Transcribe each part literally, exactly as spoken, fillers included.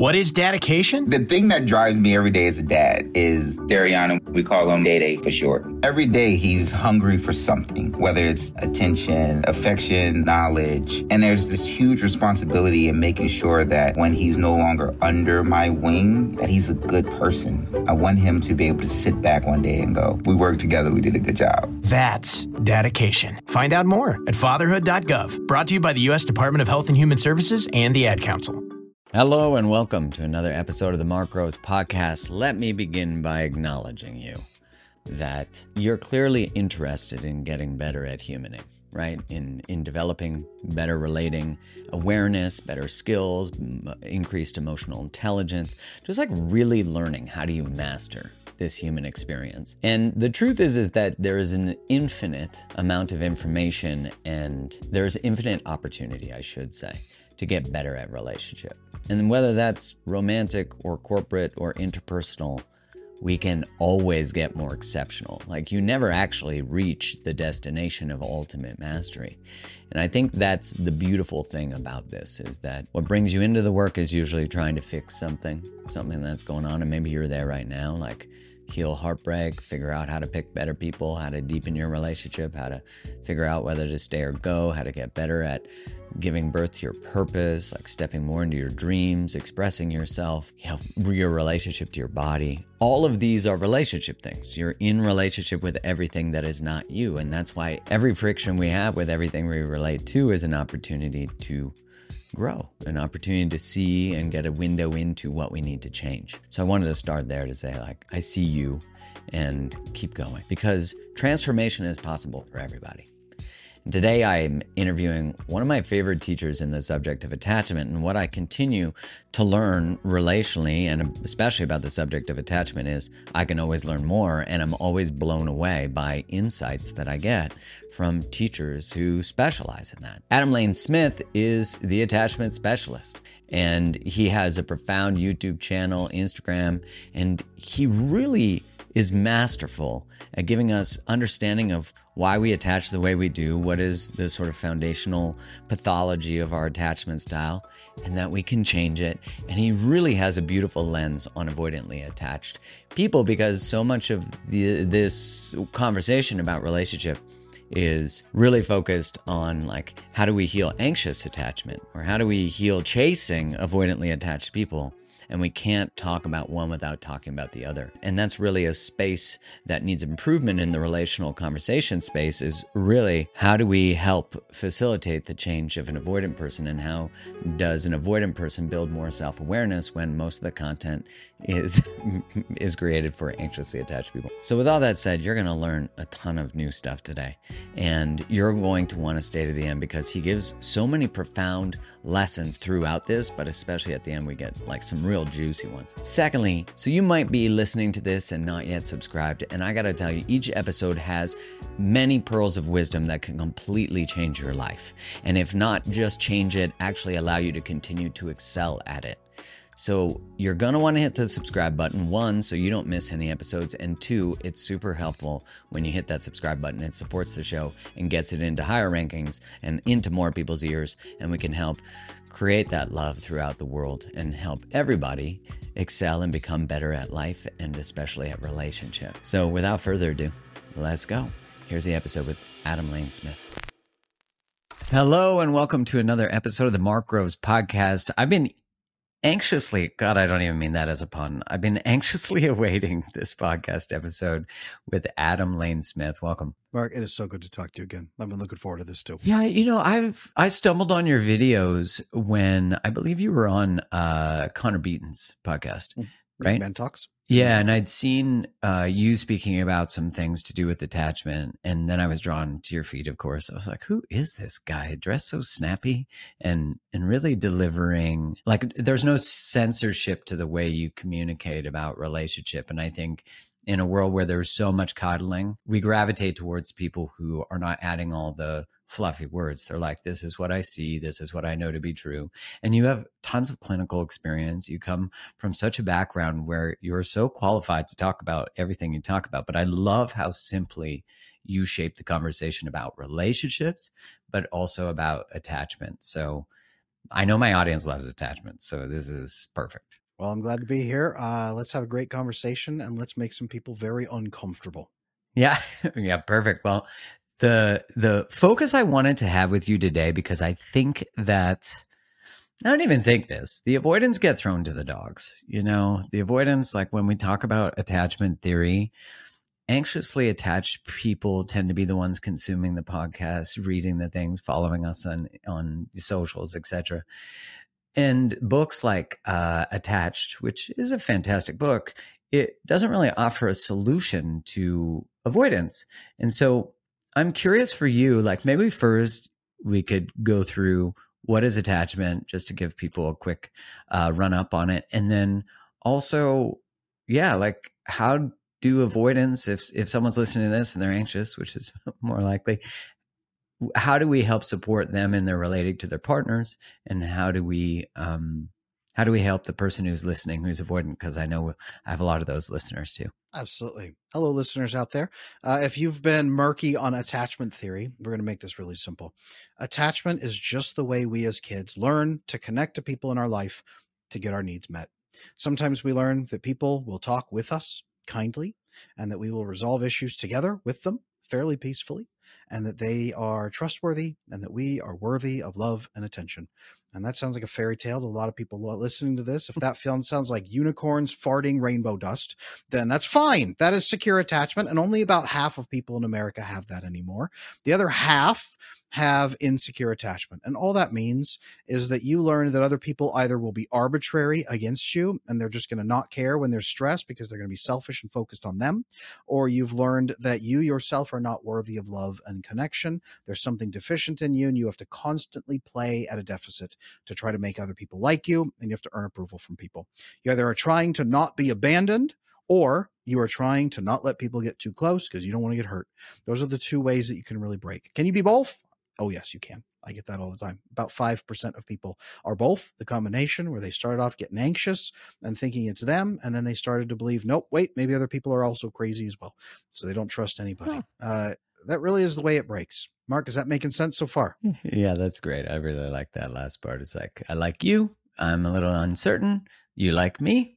What is dedication? The thing that drives me every day as a dad is Dariana. We call him Day Day for short. Every day he's hungry for something, whether it's attention, affection, knowledge. And there's this huge responsibility in making sure that when he's no longer under my wing, that he's a good person. I want him to be able to sit back one day and go, we worked together, we did a good job. That's dedication. Find out more at fatherhood dot gov. Brought to you by the U S Department of Health and Human Services and the Ad Council. Hello and welcome to another episode of the Mark Groves Podcast. Let me begin by acknowledging you that you're clearly interested in getting better at humaning, right? In in developing better relating awareness, better skills, m- increased emotional intelligence, just like really learning how do you master this human experience. And the truth is, is that there is an infinite amount of information and there's infinite opportunity, I should say, to get better at relationship. And whether that's romantic or corporate or interpersonal, we can always get more exceptional. Like you never actually reach the destination of ultimate mastery. And I think that's the beautiful thing about this is that what brings you into the work is usually trying to fix something, something that's going on. And maybe you're there right now, like heal heartbreak, figure out how to pick better people, how to deepen your relationship, how to figure out whether to stay or go, how to get better at giving birth to your purpose, like stepping more into your dreams, expressing yourself, you know, your relationship to your body. All of these are relationship things. You're in relationship with everything that is not you. And that's why every friction we have with everything we relate to is an opportunity to grow, an opportunity to see and get a window into what we need to change. So I wanted to start there to say, like, I see you and keep going because transformation is possible for everybody. And today I'm interviewing one of my favorite teachers in the subject of attachment, and what I continue to learn relationally, and especially about the subject of attachment, is I can always learn more, and I'm always blown away by insights that I get from teachers who specialize in that. Adam Lane-Smith is the attachment specialist, and he has a profound YouTube channel, Instagram, and he really is masterful at giving us understanding of why we attach the way we do, what is the sort of foundational pathology of our attachment style, and that we can change it. And he really has a beautiful lens on avoidantly attached people, because so much of the, this conversation about relationship is really focused on, like, how do we heal anxious attachment, or how do we heal chasing avoidantly attached people? And we can't talk about one without talking about the other. And that's really a space that needs improvement in the relational conversation space, is really how do we help facilitate the change of an avoidant person, and how does an avoidant person build more self-awareness when most of the content is is created for anxiously attached people. So with all that said, you're going to learn a ton of new stuff today, and you're going to want to stay to the end because he gives so many profound lessons throughout this, but especially at the end we get like some real juicy ones. Secondly, so you might be listening to this and not yet subscribed, and I gotta tell you, each episode has many pearls of wisdom that can completely change your life, and if not just change it, actually allow you to continue to excel at it. So you're gonna wanna hit the subscribe button, one, so you don't miss any episodes, and two, it's super helpful when you hit that subscribe button. It supports the show and gets it into higher rankings and into more people's ears, and we can help create that love throughout the world and help everybody excel and become better at life, and especially at relationship. So without further ado, let's go. Here's the episode with Adam Lane-Smith. Hello and welcome to another episode of the Mark Groves Podcast. I've been anxiously, God, I don't even mean that as a pun. I've been anxiously awaiting this podcast episode with Adam Lane-Smith. Welcome. Mark, it is so good to talk to you again. I've been looking forward to this too. Yeah, you know, I've I stumbled on your videos when I believe you were on uh, Connor Beaton's podcast, mm, right? Men Talks. Yeah, and I'd seen uh, you speaking about some things to do with attachment, and then I was drawn to your feed, of course. I was like, who is this guy? Dressed so snappy and and really delivering, like, there's no censorship to the way you communicate about relationship. And I think in a world where there's so much coddling, we gravitate towards people who are not adding all the fluffy words. They're like, this is what I see. This is what I know to be true. And you have tons of clinical experience. You come from such a background where you're so qualified to talk about everything you talk about. But I love how simply you shape the conversation about relationships, but also about attachment. So I know my audience loves attachment, so this is perfect. Well, I'm glad to be here. Uh, let's have a great conversation and let's make some people very uncomfortable. Yeah. Yeah. Perfect. Well, the, the focus I wanted to have with you today, because I think that I don't even think this, the avoidance get thrown to the dogs, you know, the avoidance, like when we talk about attachment theory, anxiously attached people tend to be the ones consuming the podcast, reading the things, following us on, on socials, et cetera. And books like uh, Attached, which is a fantastic book, it doesn't really offer a solution to avoidance. And so I'm curious for you, like maybe first we could go through what is attachment, just to give people a quick uh, run up on it. And then also, yeah, like how do avoidance, if if someone's listening to this and they're anxious, which is more likely, how do we help support them in their relating to their partners, and how do we um how do we help the person who's listening who's avoidant, because I know I have a lot of those listeners too. Absolutely. Hello, listeners out there. Uh, if you've been murky on attachment theory, we're going to make this really simple. Attachment is just the way we as kids learn to connect to people in our life to get our needs met. Sometimes we learn that people will talk with us kindly and that we will resolve issues together with them fairly peacefully, and that they are trustworthy and that we are worthy of love and attention. And that sounds like a fairy tale to a lot of people listening to this. If that sounds like unicorns farting rainbow dust, then that's fine. That is secure attachment. And only about half of people in America have that anymore. The other half have insecure attachment. And all that means is that you learn that other people either will be arbitrary against you and they're just going to not care when they're stressed because they're going to be selfish and focused on them, or you've learned that you yourself are not worthy of love and connection. There's something deficient in you and you have to constantly play at a deficit to try to make other people like you, and you have to earn approval from people. You either are trying to not be abandoned, or you are trying to not let people get too close because you don't want to get hurt. Those are the two ways that you can really break. Can you be both? Oh, yes, you can. I get that all the time. About five percent of people are both, the combination where they started off getting anxious and thinking it's them, and then they started to believe, nope, wait, maybe other people are also crazy as well. So they don't trust anybody. Huh. Uh, that really is the way it breaks. Mark, is that making sense so far? Yeah, that's great. I really like that last part. It's like, I like you. I'm a little uncertain. You like me.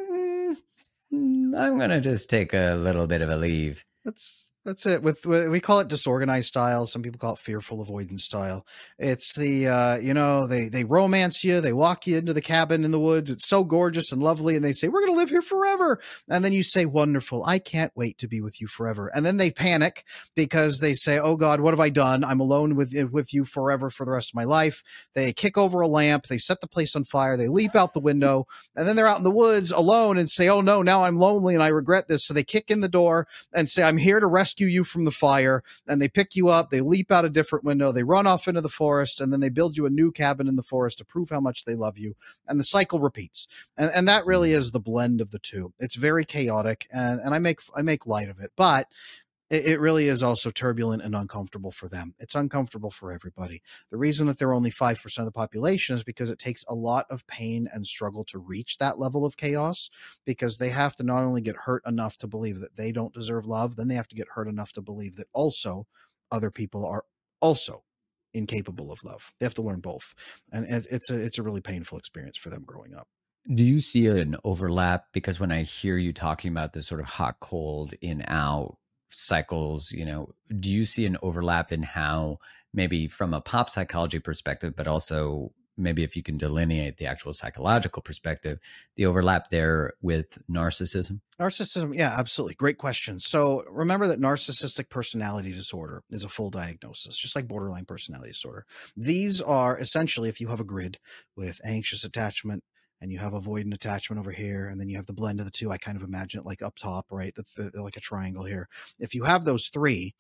Mm-hmm. I'm going to just take a little bit of a leave. That's that's it. With, we call it disorganized style. Some people call it fearful avoidance style. It's the, uh, you know, they, they romance you. They walk you into the cabin in the woods. It's so gorgeous and lovely. And they say, we're going to live here forever. And then you say, wonderful. I can't wait to be with you forever. And then they panic because they say, oh God, what have I done? I'm alone with, with you forever for the rest of my life. They kick over a lamp. They set the place on fire. They leap out the window. And then they're out in the woods alone and say, oh no, now I'm lonely and I regret this. So they kick in the door and say, I'm here to rescue you from the fire. And they pick you up, they leap out a different window, they run off into the forest, and then they build you a new cabin in the forest to prove how much they love you. And the cycle repeats. And, and that really is the blend of the two. It's very chaotic, and, and I make I make light of it, but it, it really is also turbulent and uncomfortable for them. It's uncomfortable for everybody. The reason that they're only five percent of the population is because it takes a lot of pain and struggle to reach that level of chaos, because they have to not only get hurt enough to believe that they don't deserve love, then they have to get hurt enough to believe that also other people are also incapable of love. They have to learn both. And it's a, it's a really painful experience for them growing up. Do you see an overlap? Because when I hear you talking about this sort of hot, cold, in, out cycles, you know, do you see an overlap in how, maybe from a pop psychology perspective, but also maybe if you can delineate the actual psychological perspective, the overlap there with narcissism? Narcissism, yeah, absolutely. Great question. So remember that narcissistic personality disorder is a full diagnosis, just like borderline personality disorder. These are essentially, if you have a grid with anxious attachment, and you have avoidant attachment over here, and then you have the blend of the two. I kind of imagine it like up top, right? The, the, like a triangle here. If you have those three,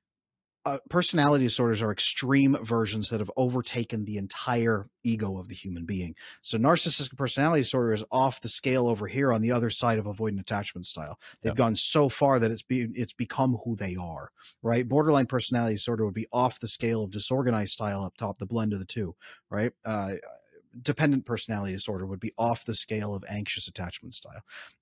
uh, personality disorders are extreme versions that have overtaken the entire ego of the human being. So narcissistic personality disorder is off the scale over here on the other side of avoidant attachment style. They've yep. gone so far that it's be, it's become who they are, right? Borderline personality disorder would be off the scale of disorganized style up top, the blend of the two, right? Uh, dependent personality disorder would be off the scale of anxious attachment style.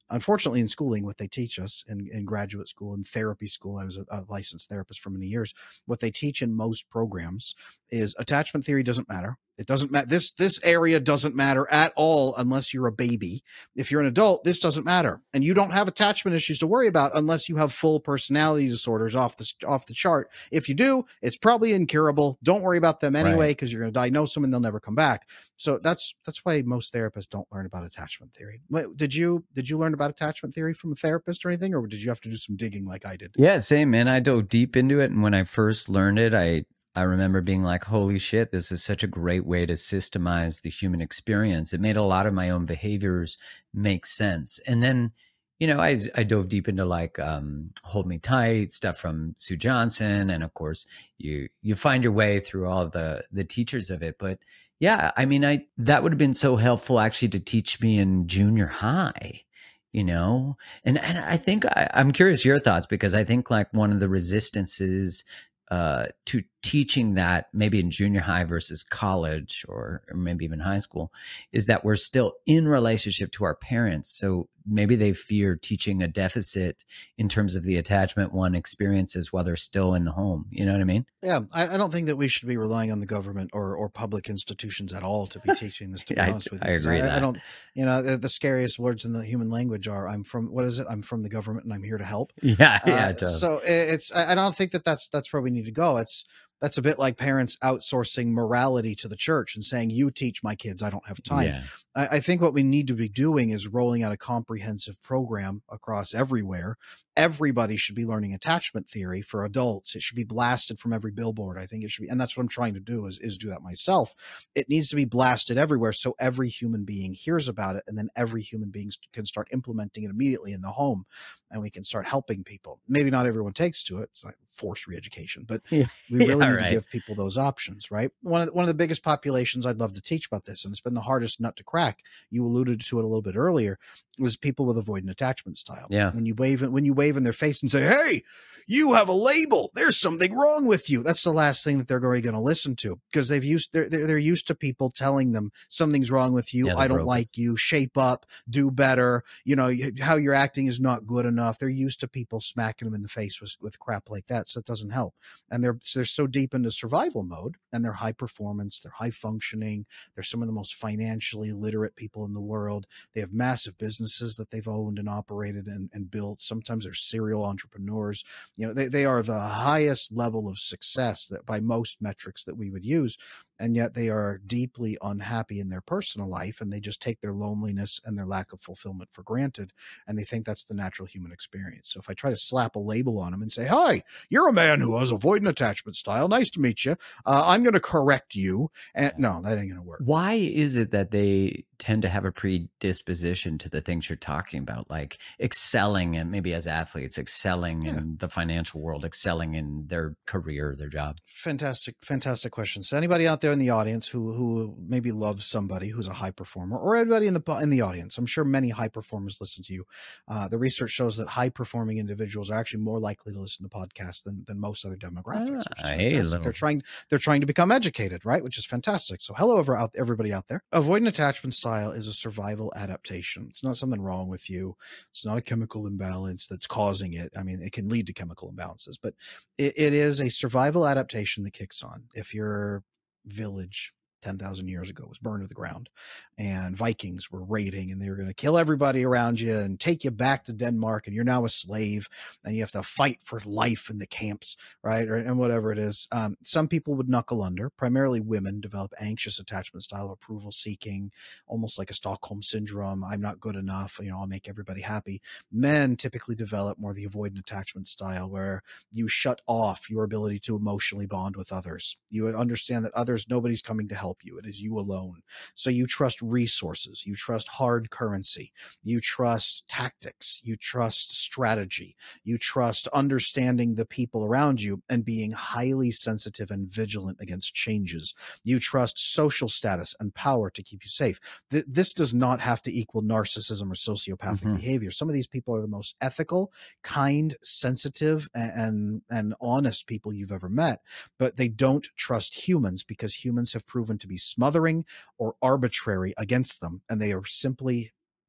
Unfortunately, in schooling, what they teach us in, in graduate school and therapy school, I was a, a licensed therapist for many years. What they teach in most programs is attachment theory doesn't matter. It doesn't matter. This, this area doesn't matter at all unless you're a baby. If you're an adult, this doesn't matter. And you don't have attachment issues to worry about unless you have full personality disorders off the, off the chart. If you do, it's probably incurable. Don't worry about them anyway, because right. you're going to diagnose them and they'll never come back. So that's, that's why most therapists don't learn about attachment theory. Wait, did you, did you learn about attachment theory from a therapist or anything, or did you have to do some digging like I did? Yeah, same, man. I dove deep into it. And when I first learned it, I, I remember being like, holy shit, this is such a great way to systemize the human experience. It made a lot of my own behaviors make sense. And then, you know, I, I dove deep into like um, Hold Me Tight, stuff from Sue Johnson. And of course, you you find your way through all the, the teachers of it. But yeah, I mean, I that would have been so helpful actually to teach me in junior high. You know, and, and I think I, I'm curious your thoughts, because I think like one of the resistances uh, to teaching that maybe in junior high versus college, or, or maybe even high school, is that we're still in relationship to our parents. So maybe they fear teaching a deficit in terms of the attachment one experiences while they're still in the home. You know what I mean? Yeah. I, I don't think that we should be relying on the government or, or public institutions at all to be teaching this, to be I, honest with you. I agree. I, that. I don't, you know, the, the scariest words in the human language are, I'm from, what is it? I'm from the government and I'm here to help. Yeah. Yeah. Uh, totally. So it's, I don't think that that's, that's where we need to go. It's, That's a bit like parents outsourcing morality to the church and saying, you teach my kids, I don't have time. Yeah. I, I think what we need to be doing is rolling out a comprehensive program across everywhere. Everybody should be learning attachment theory for adults. It should be blasted from every billboard. I think it should be, and that's what I'm trying to do is, is do that myself. It needs to be blasted everywhere so every human being hears about it, and then every human being can start implementing it immediately in the home, and we can start helping people. Maybe not everyone takes to it. It's like forced re-education, but yeah. we really yeah, need right. to give people those options, right? One of the, one of the biggest populations I'd love to teach about this, and it's been the hardest nut to crack, you alluded to it a little bit earlier, was people with avoidant attachment style. Yeah. When you wave when you wave in their face and say, hey, you have a label, there's something wrong with you. That's the last thing that they're really going to listen to, because they've used they're, they're they're used to people telling them something's wrong with you. Yeah, I don't broken. like you. Shape up, do better. You know, how you're acting is not good enough. They're used to people smacking them in the face with, with crap like that. So it doesn't help. And they're, so they're so deep into survival mode, and they're high performance. They're high functioning. They're some of the most financially literate people in the world. They have massive businesses that they've owned and operated and, and built. Sometimes they're serial entrepreneurs. You know, they, they are the highest level of success that by most metrics that we would use. And yet they are deeply unhappy in their personal life, and they just take their loneliness and their lack of fulfillment for granted. And they think that's the natural human experience. So if I try to slap a label on them and say, hi, you're a man who has avoidant attachment style. Nice to meet you. Uh, I'm going to correct you. And no, that ain't going to work. Why is it that they tend to have a predisposition to the things you're talking about, like excelling, and maybe as athletes, excelling yeah. in the financial world, excelling in their career, their job? Fantastic, fantastic question. So anybody out there in the audience who who maybe loves somebody who's a high performer, or anybody in the in the audience, I'm sure many high performers listen to you. Uh, the research shows that high performing individuals are actually more likely to listen to podcasts than, than most other demographics. Ah, hey, little... They're trying they're trying to become educated, right? Which is fantastic. So hello, over out everybody out there. Avoidant attachment style is a survival adaptation. It's not something wrong with you. It's not a chemical imbalance that's causing it. I mean, it can lead to chemical imbalances, but it, it is a survival adaptation that kicks on. If your village ten thousand years ago was burned to the ground and Vikings were raiding and they were going to kill everybody around you and take you back to Denmark, and you're now a slave and you have to fight for life in the camps, right? Or, and whatever it is. Um, some people would knuckle under. Primarily women develop anxious attachment style, approval seeking, almost like a Stockholm syndrome. I'm not good enough. You know, I'll make everybody happy. Men typically develop more the avoidant attachment style, where you shut off your ability to emotionally bond with others. You understand that others, nobody's coming to help you. It is you alone. So you trust resources. You trust hard currency. You trust tactics. You trust strategy. You trust understanding the people around you and being highly sensitive and vigilant against changes. You trust social status and power to keep you safe. Th- this does not have to equal narcissism or sociopathic mm-hmm. behavior. Some of these people are the most ethical, kind, sensitive, and, and, and honest people you've ever met, but they don't trust humans because humans have proven to be smothering or arbitrary against them, and they are simply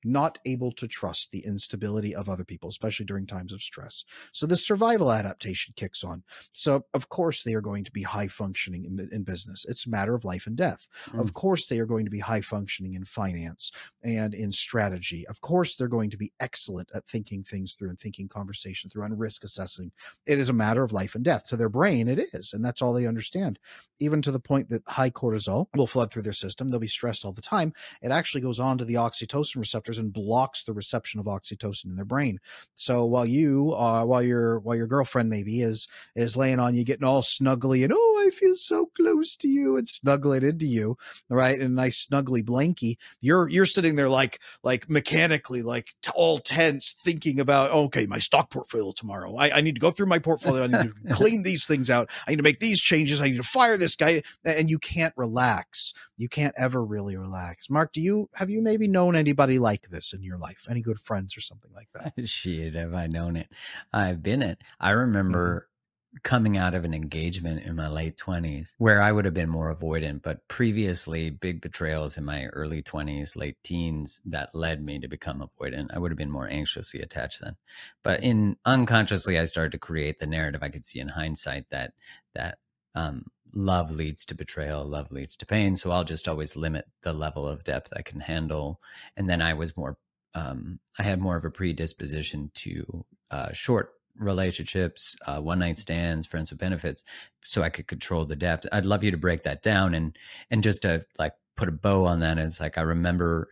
not able to trust the instability of other people, especially during times of stress. So the survival adaptation kicks on. So of course they are going to be high functioning in, in business. It's a matter of life and death. Mm. Of course they are going to be high functioning in finance and in strategy. Of course they're going to be excellent at thinking things through and thinking conversation through and risk assessing. It is a matter of life and death. To their brain, it is. And that's all they understand. Even to the point that high cortisol will flood through their system. They'll be stressed all the time. It actually goes on to the oxytocin receptors and blocks the reception of oxytocin in their brain. So while you, uh, while your, while your girlfriend maybe is, is laying on you, getting all snuggly and, oh, I feel so close to you and snuggling into you, right? And a nice snuggly blankie, you're, you're sitting there like, like mechanically, like t- all tense, thinking about, okay, my stock portfolio tomorrow. I, I need to go through my portfolio. I need to clean these things out. I need to make these changes. I need to fire this guy. And you can't relax. You can't ever really relax. Mark, do you, have you maybe known anybody like this in your life? Any good friends or something like that? Shit, have I known it? I've been it. I remember mm-hmm. coming out of an engagement in my late twenties where I would have been more avoidant, but previously big betrayals in my early twenties, late teens that led me to become avoidant. I would have been more anxiously attached then. But in unconsciously, I started to create the narrative. I could see in hindsight that, that, um, love leads to betrayal, love leads to pain. So I'll just always limit the level of depth I can handle. And then I was more, um, I had more of a predisposition to uh, short relationships, uh, one night stands, friends with benefits, so I could control the depth. I'd love you to break that down. And, and just to like put a bow on that, it's like, I remember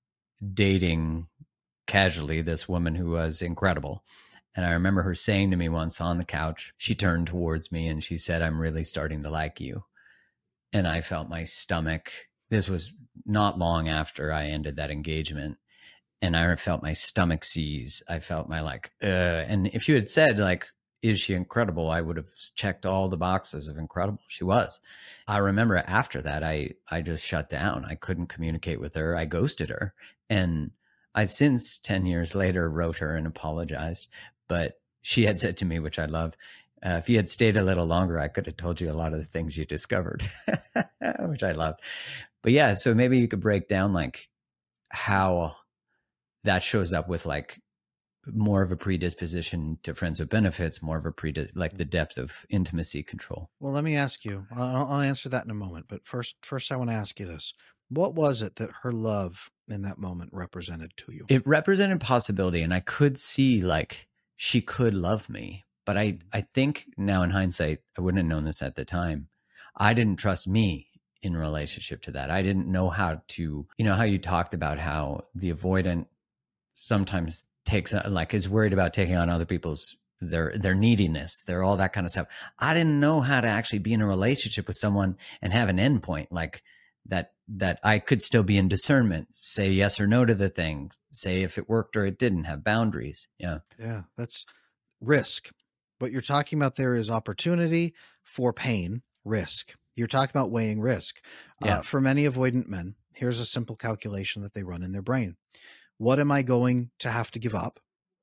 dating casually this woman who was incredible. And I remember her saying to me once on the couch, she turned towards me and she said, I'm really starting to like you. And I felt my stomach. This was not long after I ended that engagement. And I felt my stomach seize. I felt my like, uh, and if you had said like, is she incredible? I would have checked all the boxes of incredible. She was. I remember after that, I, I just shut down. I couldn't communicate with her. I ghosted her. And I since ten years later wrote her and apologized. But she had said to me, which I love, uh, if you had stayed a little longer, I could have told you a lot of the things you discovered, which I loved. But yeah, so maybe you could break down like how that shows up with like more of a predisposition to friends with benefits, more of a predis like the depth of intimacy control. Well, let me ask you, I'll, I'll answer that in a moment. But first, first I want to ask you this. What was it that her love in that moment represented to you? It represented possibility. And I could see like, she could love me, but I, I think now in hindsight, I wouldn't have known this at the time. I didn't trust me in relationship to that. I didn't know how to, you know, how you talked about how the avoidant sometimes takes like is worried about taking on other people's, their, their neediness, their, all that kind of stuff. I didn't know how to actually be in a relationship with someone and have an endpoint like that, that I could still be in discernment, say yes or no to the thing, say if it worked or it didn't, have boundaries. Yeah. Yeah. That's risk. What you're talking about there is opportunity for pain, risk. You're talking about weighing risk. Yeah. Uh, for many avoidant men, here's a simple calculation that they run in their brain. What am I going to have to give up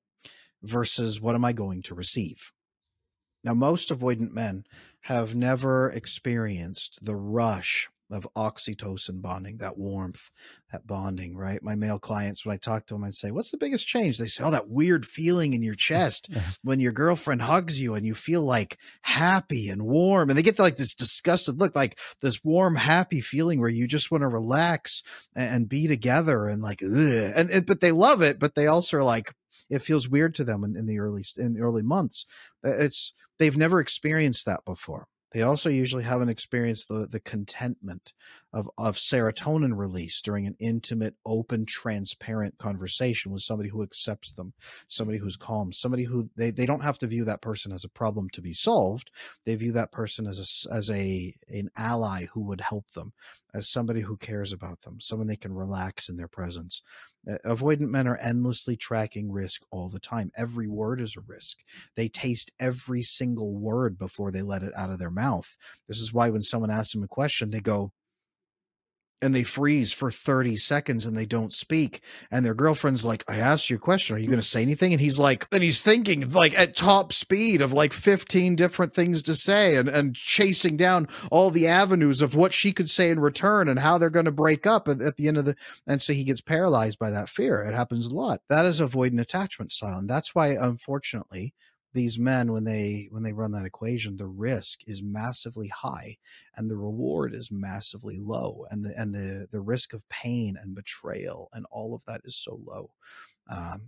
versus what am I going to receive? Now, most avoidant men have never experienced the rush of oxytocin bonding, that warmth, that bonding, right? My male clients, when I talk to them, I'd say, what's the biggest change? They say, oh, that weird feeling in your chest when your girlfriend hugs you and you feel like happy and warm. And they get to like this disgusted look, like this warm, happy feeling where you just want to relax and be together and like, ugh. And, and, but they love it, but they also are like, it feels weird to them in, in the early, in the early months. It's, they've never experienced that before. They also usually haven't experienced the, the contentment of, of serotonin release during an intimate, open, transparent conversation with somebody who accepts them, somebody who's calm, somebody who they, they don't have to view that person as a problem to be solved. They view that person as a, as a, an ally who would help them, as somebody who cares about them, someone they can relax in their presence. Uh, avoidant men are endlessly tracking risk all the time. Every word is a risk. They taste every single word before they let it out of their mouth. This is why when someone asks them a question, they go, and they freeze for thirty seconds and they don't speak. And their girlfriend's like, I asked you a question. Are you going to say anything? And he's like, and he's thinking like at top speed of like fifteen different things to say and, and chasing down all the avenues of what she could say in return and how they're going to break up at, at the end of the, and so he gets paralyzed by that fear. It happens a lot. That is avoidant attachment style. And that's why, unfortunately, these men, when they when they run that equation, the risk is massively high and the reward is massively low, and the and the the risk of pain and betrayal and all of that is so low. Um,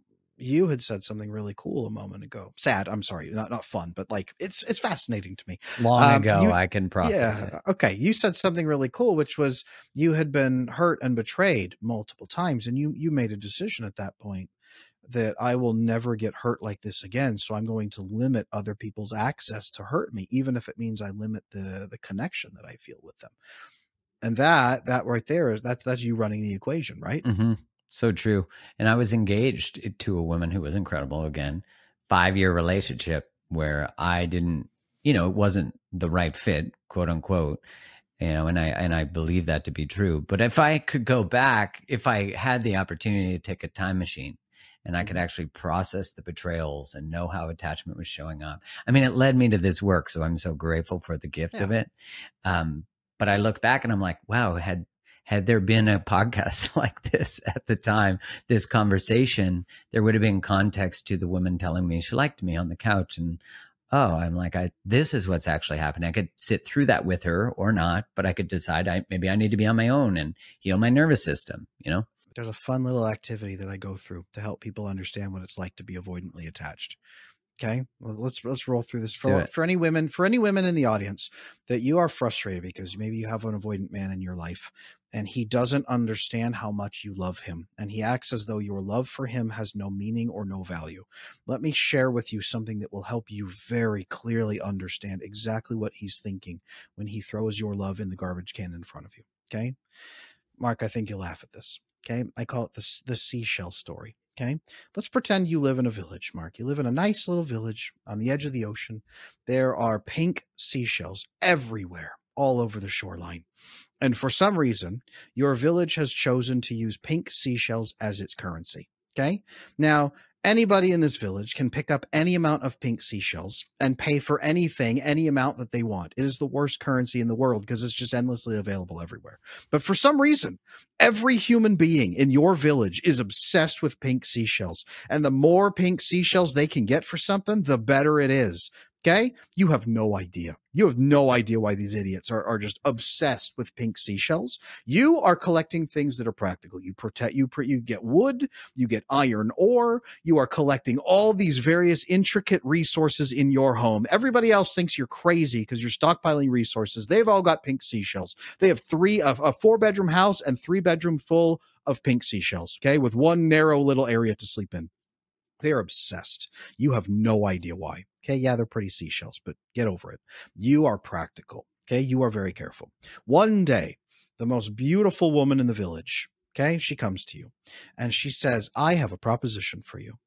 you had said something really cool a moment ago. Sad, I'm sorry, not not fun, but like it's it's fascinating to me. Long Um, ago, you- I can process yeah. it. Okay. You said something really cool, which was you had been hurt and betrayed multiple times, and you you made a decision at that point that I will never get hurt like this again. So I'm going to limit other people's access to hurt me, even if it means I limit the the connection that I feel with them. And that that right there is that's that's you running the equation, right? hmm So true. And I was engaged to a woman who was incredible. Again, five year relationship where I didn't, you know, it wasn't the right fit, quote unquote. You know, and I and I believe that to be true. But if I could go back, if I had the opportunity to take a time machine, and I could actually process the betrayals and know how attachment was showing up. I mean, it led me to this work, so I'm so grateful for the gift Yeah. of it. Um, but I look back and I'm like, wow, had had there been a podcast like this at the time, this conversation, there would have been context to the woman telling me she liked me on the couch. And oh, I'm like, I this is what's actually happening. I could sit through that with her or not, but I could decide I maybe I need to be on my own and heal my nervous system, you know? There's a fun little activity that I go through to help people understand what it's like to be avoidantly attached. Okay. Well, let's, let's roll through this do for, it. for any women, for any women in the audience that you are frustrated because maybe you have an avoidant man in your life and he doesn't understand how much you love him. And he acts as though your love for him has no meaning or no value. Let me share with you something that will help you very clearly understand exactly what he's thinking when he throws your love in the garbage can in front of you. Okay. Mark, I think you'll laugh at this. Okay. I call it the, the seashell story. Okay. Let's pretend you live in a village, Mark. You live in a nice little village on the edge of the ocean. There are pink seashells everywhere, all over the shoreline. And for some reason, your village has chosen to use pink seashells as its currency. Okay. Now, anybody in this village can pick up any amount of pink seashells and pay for anything, any amount that they want. It is the worst currency in the world because it's just endlessly available everywhere. But for some reason, every human being in your village is obsessed with pink seashells. And the more pink seashells they can get for something, the better it is. Okay. You have no idea. You have no idea why these idiots are, are just obsessed with pink seashells. You are collecting things that are practical. You protect, you, you get wood, you get iron ore. You are collecting all these various intricate resources in your home. Everybody else thinks you're crazy because you're stockpiling resources. They've all got pink seashells. They have three, a, a four bedroom house and three bedroom full of pink seashells. Okay. With one narrow little area to sleep in. They are obsessed. You have no idea why. Okay. Yeah, they're pretty seashells, but get over it. You are practical. Okay. You are very careful. One day, the most beautiful woman in the village, okay, she comes to you and she says, I have a proposition for you.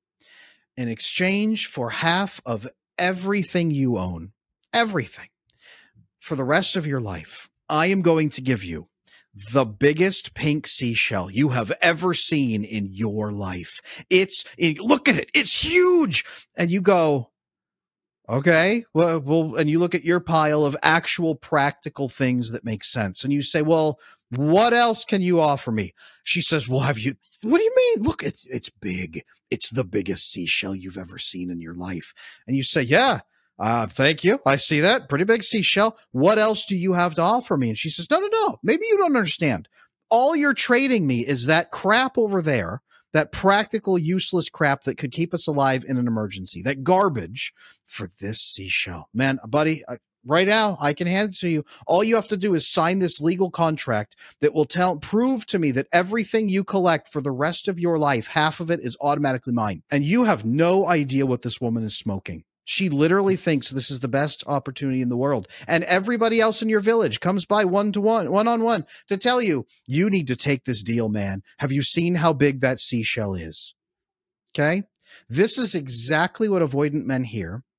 In exchange for half of everything you own, everything, for the rest of your life, I am going to give you the biggest pink seashell you have ever seen in your life. It's, it, look at it. It's huge. And you go, okay, well, well, and you look at your pile of actual practical things that make sense. And you say, well, what else can you offer me? She says, well, have you, what do you mean? Look, it's, it's big. It's the biggest seashell you've ever seen in your life. And you say, yeah. Uh, thank you. I see that. Pretty big seashell. What else do you have to offer me? And she says, no, no, no. Maybe you don't understand. All you're trading me is that crap over there, that practical, useless crap that could keep us alive in an emergency, that garbage for this seashell. Man, buddy, I, right now, I can hand it to you. All you have to do is sign this legal contract that will tell, prove to me that everything you collect for the rest of your life, half of it is automatically mine. And you have no idea what this woman is smoking. She literally thinks this is the best opportunity in the world. And everybody else in your village comes by one to one, one on one to tell you, you need to take this deal, man. Have you seen how big that seashell is? Okay. This is exactly what avoidant men hear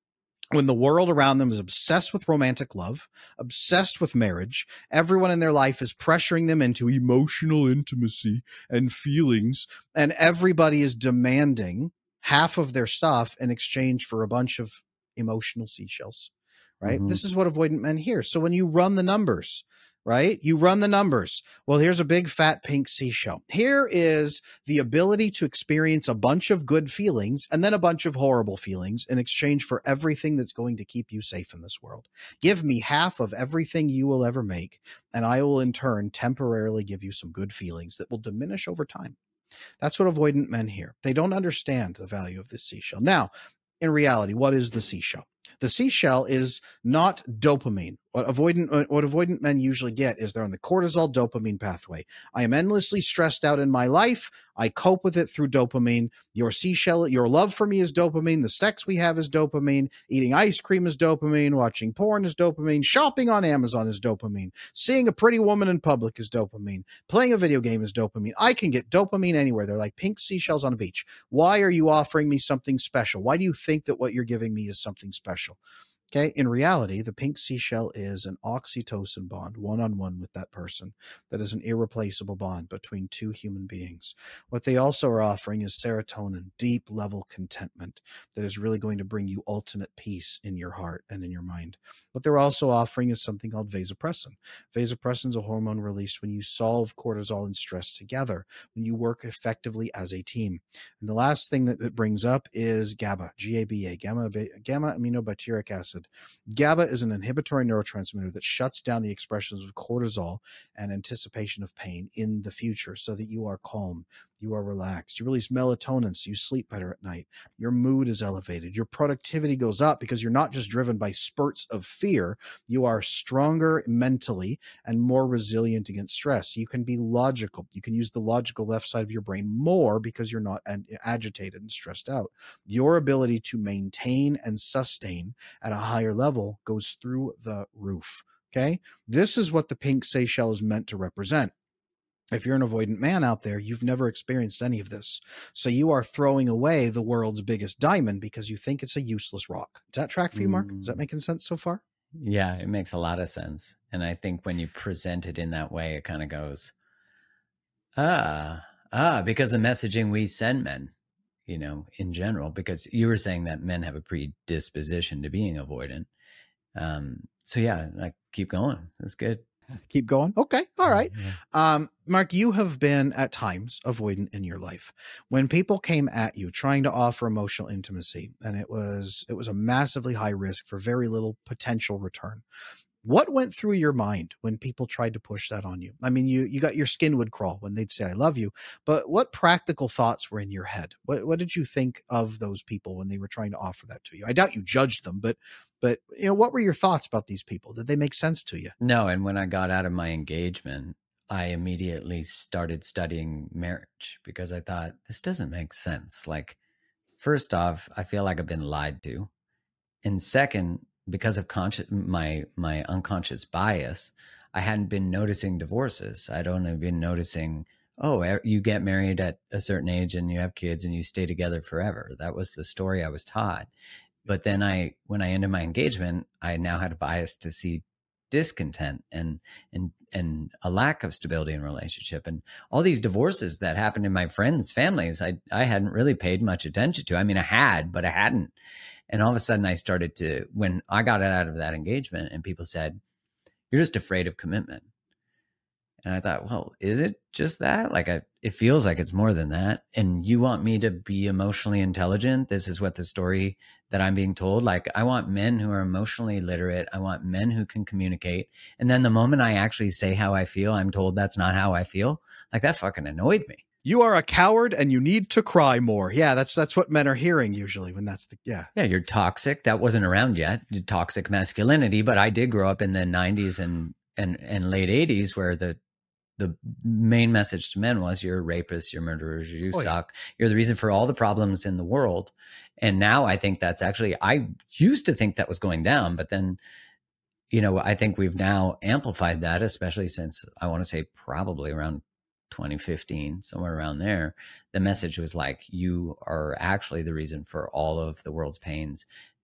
when the world around them is obsessed with romantic love, obsessed with marriage, everyone in their life is pressuring them into emotional intimacy and feelings, and everybody is demanding half of their stuff in exchange for a bunch of emotional seashells, right? Mm-hmm. This is what avoidant men hear. So when you run the numbers, right? You run the numbers. Well, here's a big fat pink seashell. Here is the ability to experience a bunch of good feelings and then a bunch of horrible feelings in exchange for everything that's going to keep you safe in this world. Give me half of everything you will ever make, and I will in turn temporarily give you some good feelings that will diminish over time. That's what avoidant men hear. They don't understand the value of this seashell. Now, in reality, what is the seashell? The seashell is not dopamine. What avoidant, what avoidant men usually get is they're on the cortisol dopamine pathway. I am endlessly stressed out in my life. I cope with it through dopamine. Your seashell, your love for me is dopamine. The sex we have is dopamine. Eating ice cream is dopamine. Watching porn is dopamine. Shopping on Amazon is dopamine. Seeing a pretty woman in public is dopamine. Playing a video game is dopamine. I can get dopamine anywhere. They're like pink seashells on a beach. Why are you offering me something special? Why do you think that what you're giving me is something special? Okay. In reality, the pink seashell is an oxytocin bond, one-on-one with that person. That is an irreplaceable bond between two human beings. What they also are offering is serotonin, deep level contentment that is really going to bring you ultimate peace in your heart and in your mind. What they're also offering is something called vasopressin. Vasopressin is a hormone released when you solve cortisol and stress together, when you work effectively as a team. And the last thing that it brings up is GABA, G A B A, gamma, gamma aminobutyric acid. GABA is an inhibitory neurotransmitter that shuts down the expressions of cortisol and anticipation of pain in the future so that you are calm, you are relaxed. You release melatonin so you sleep better at night. Your mood is elevated. Your productivity goes up because you're not just driven by spurts of fear. You are stronger mentally and more resilient against stress. You can be logical. You can use the logical left side of your brain more because you're not agitated and stressed out. Your ability to maintain and sustain at a higher level goes through the roof. Okay. This is what the pink seashell is meant to represent. If you're an avoidant man out there, you've never experienced any of this. So you are throwing away the world's biggest diamond because you think it's a useless rock. Does that track for you, Mark? Is that making sense so far? Yeah, it makes a lot of sense. And I think when you present it in that way, it kind of goes, ah, ah, because the messaging we send men, you know, in general, because you were saying that men have a predisposition to being avoidant. Um, so yeah, like keep going. That's good. Keep going. Okay. All right. Yeah. Um, Mark, you have been at times avoidant in your life. When people came at you trying to offer emotional intimacy, and it was it was a massively high risk for very little potential return. What went through your mind when people tried to push that on you? I mean, you you got your skin would crawl when they'd say, I love you. But what practical thoughts were in your head? What what did you think of those people when they were trying to offer that to you? I doubt you judged them, but But, you know, what were your thoughts about these people? Did they make sense to you? No. And when I got out of my engagement, I immediately started studying marriage because I thought this doesn't make sense. Like, first off, I feel like I've been lied to. And second, because of conscious, my, my unconscious bias, I hadn't been noticing divorces. I'd only been noticing, oh, you get married at a certain age and you have kids and you stay together forever. That was the story I was taught. But then I, when I ended my engagement, I now had a bias to see discontent and, and, and a lack of stability in relationship, and all these divorces that happened in my friends' families. I, I hadn't really paid much attention to. I mean, I had, but I hadn't. And all of a sudden I started to, when I got out of that engagement and people said, you're just afraid of commitment. And I thought, well, is it just that? Like, I, it feels like it's more than that. And you want me to be emotionally intelligent? This is what the story that I'm being told. Like, I want men who are emotionally literate. I want men who can communicate. And then the moment I actually say how I feel, I'm told that's not how I feel. Like, that fucking annoyed me. You are a coward and you need to cry more. Yeah, that's that's what men are hearing usually when that's the, yeah. Yeah, you're toxic. That wasn't around yet, toxic masculinity. But I did grow up in the nineties and, and, and late eighties where the, the main message to men was, you're a rapist, you're murderers, you oh, suck. Yeah. You're the reason for all the problems in the world. And now I think that's actually, I used to think that was going down, but then, you know, I think we've now amplified that, especially since I want to say probably around twenty fifteen, somewhere around there. The message was like, you are actually the reason for all of the world's pains.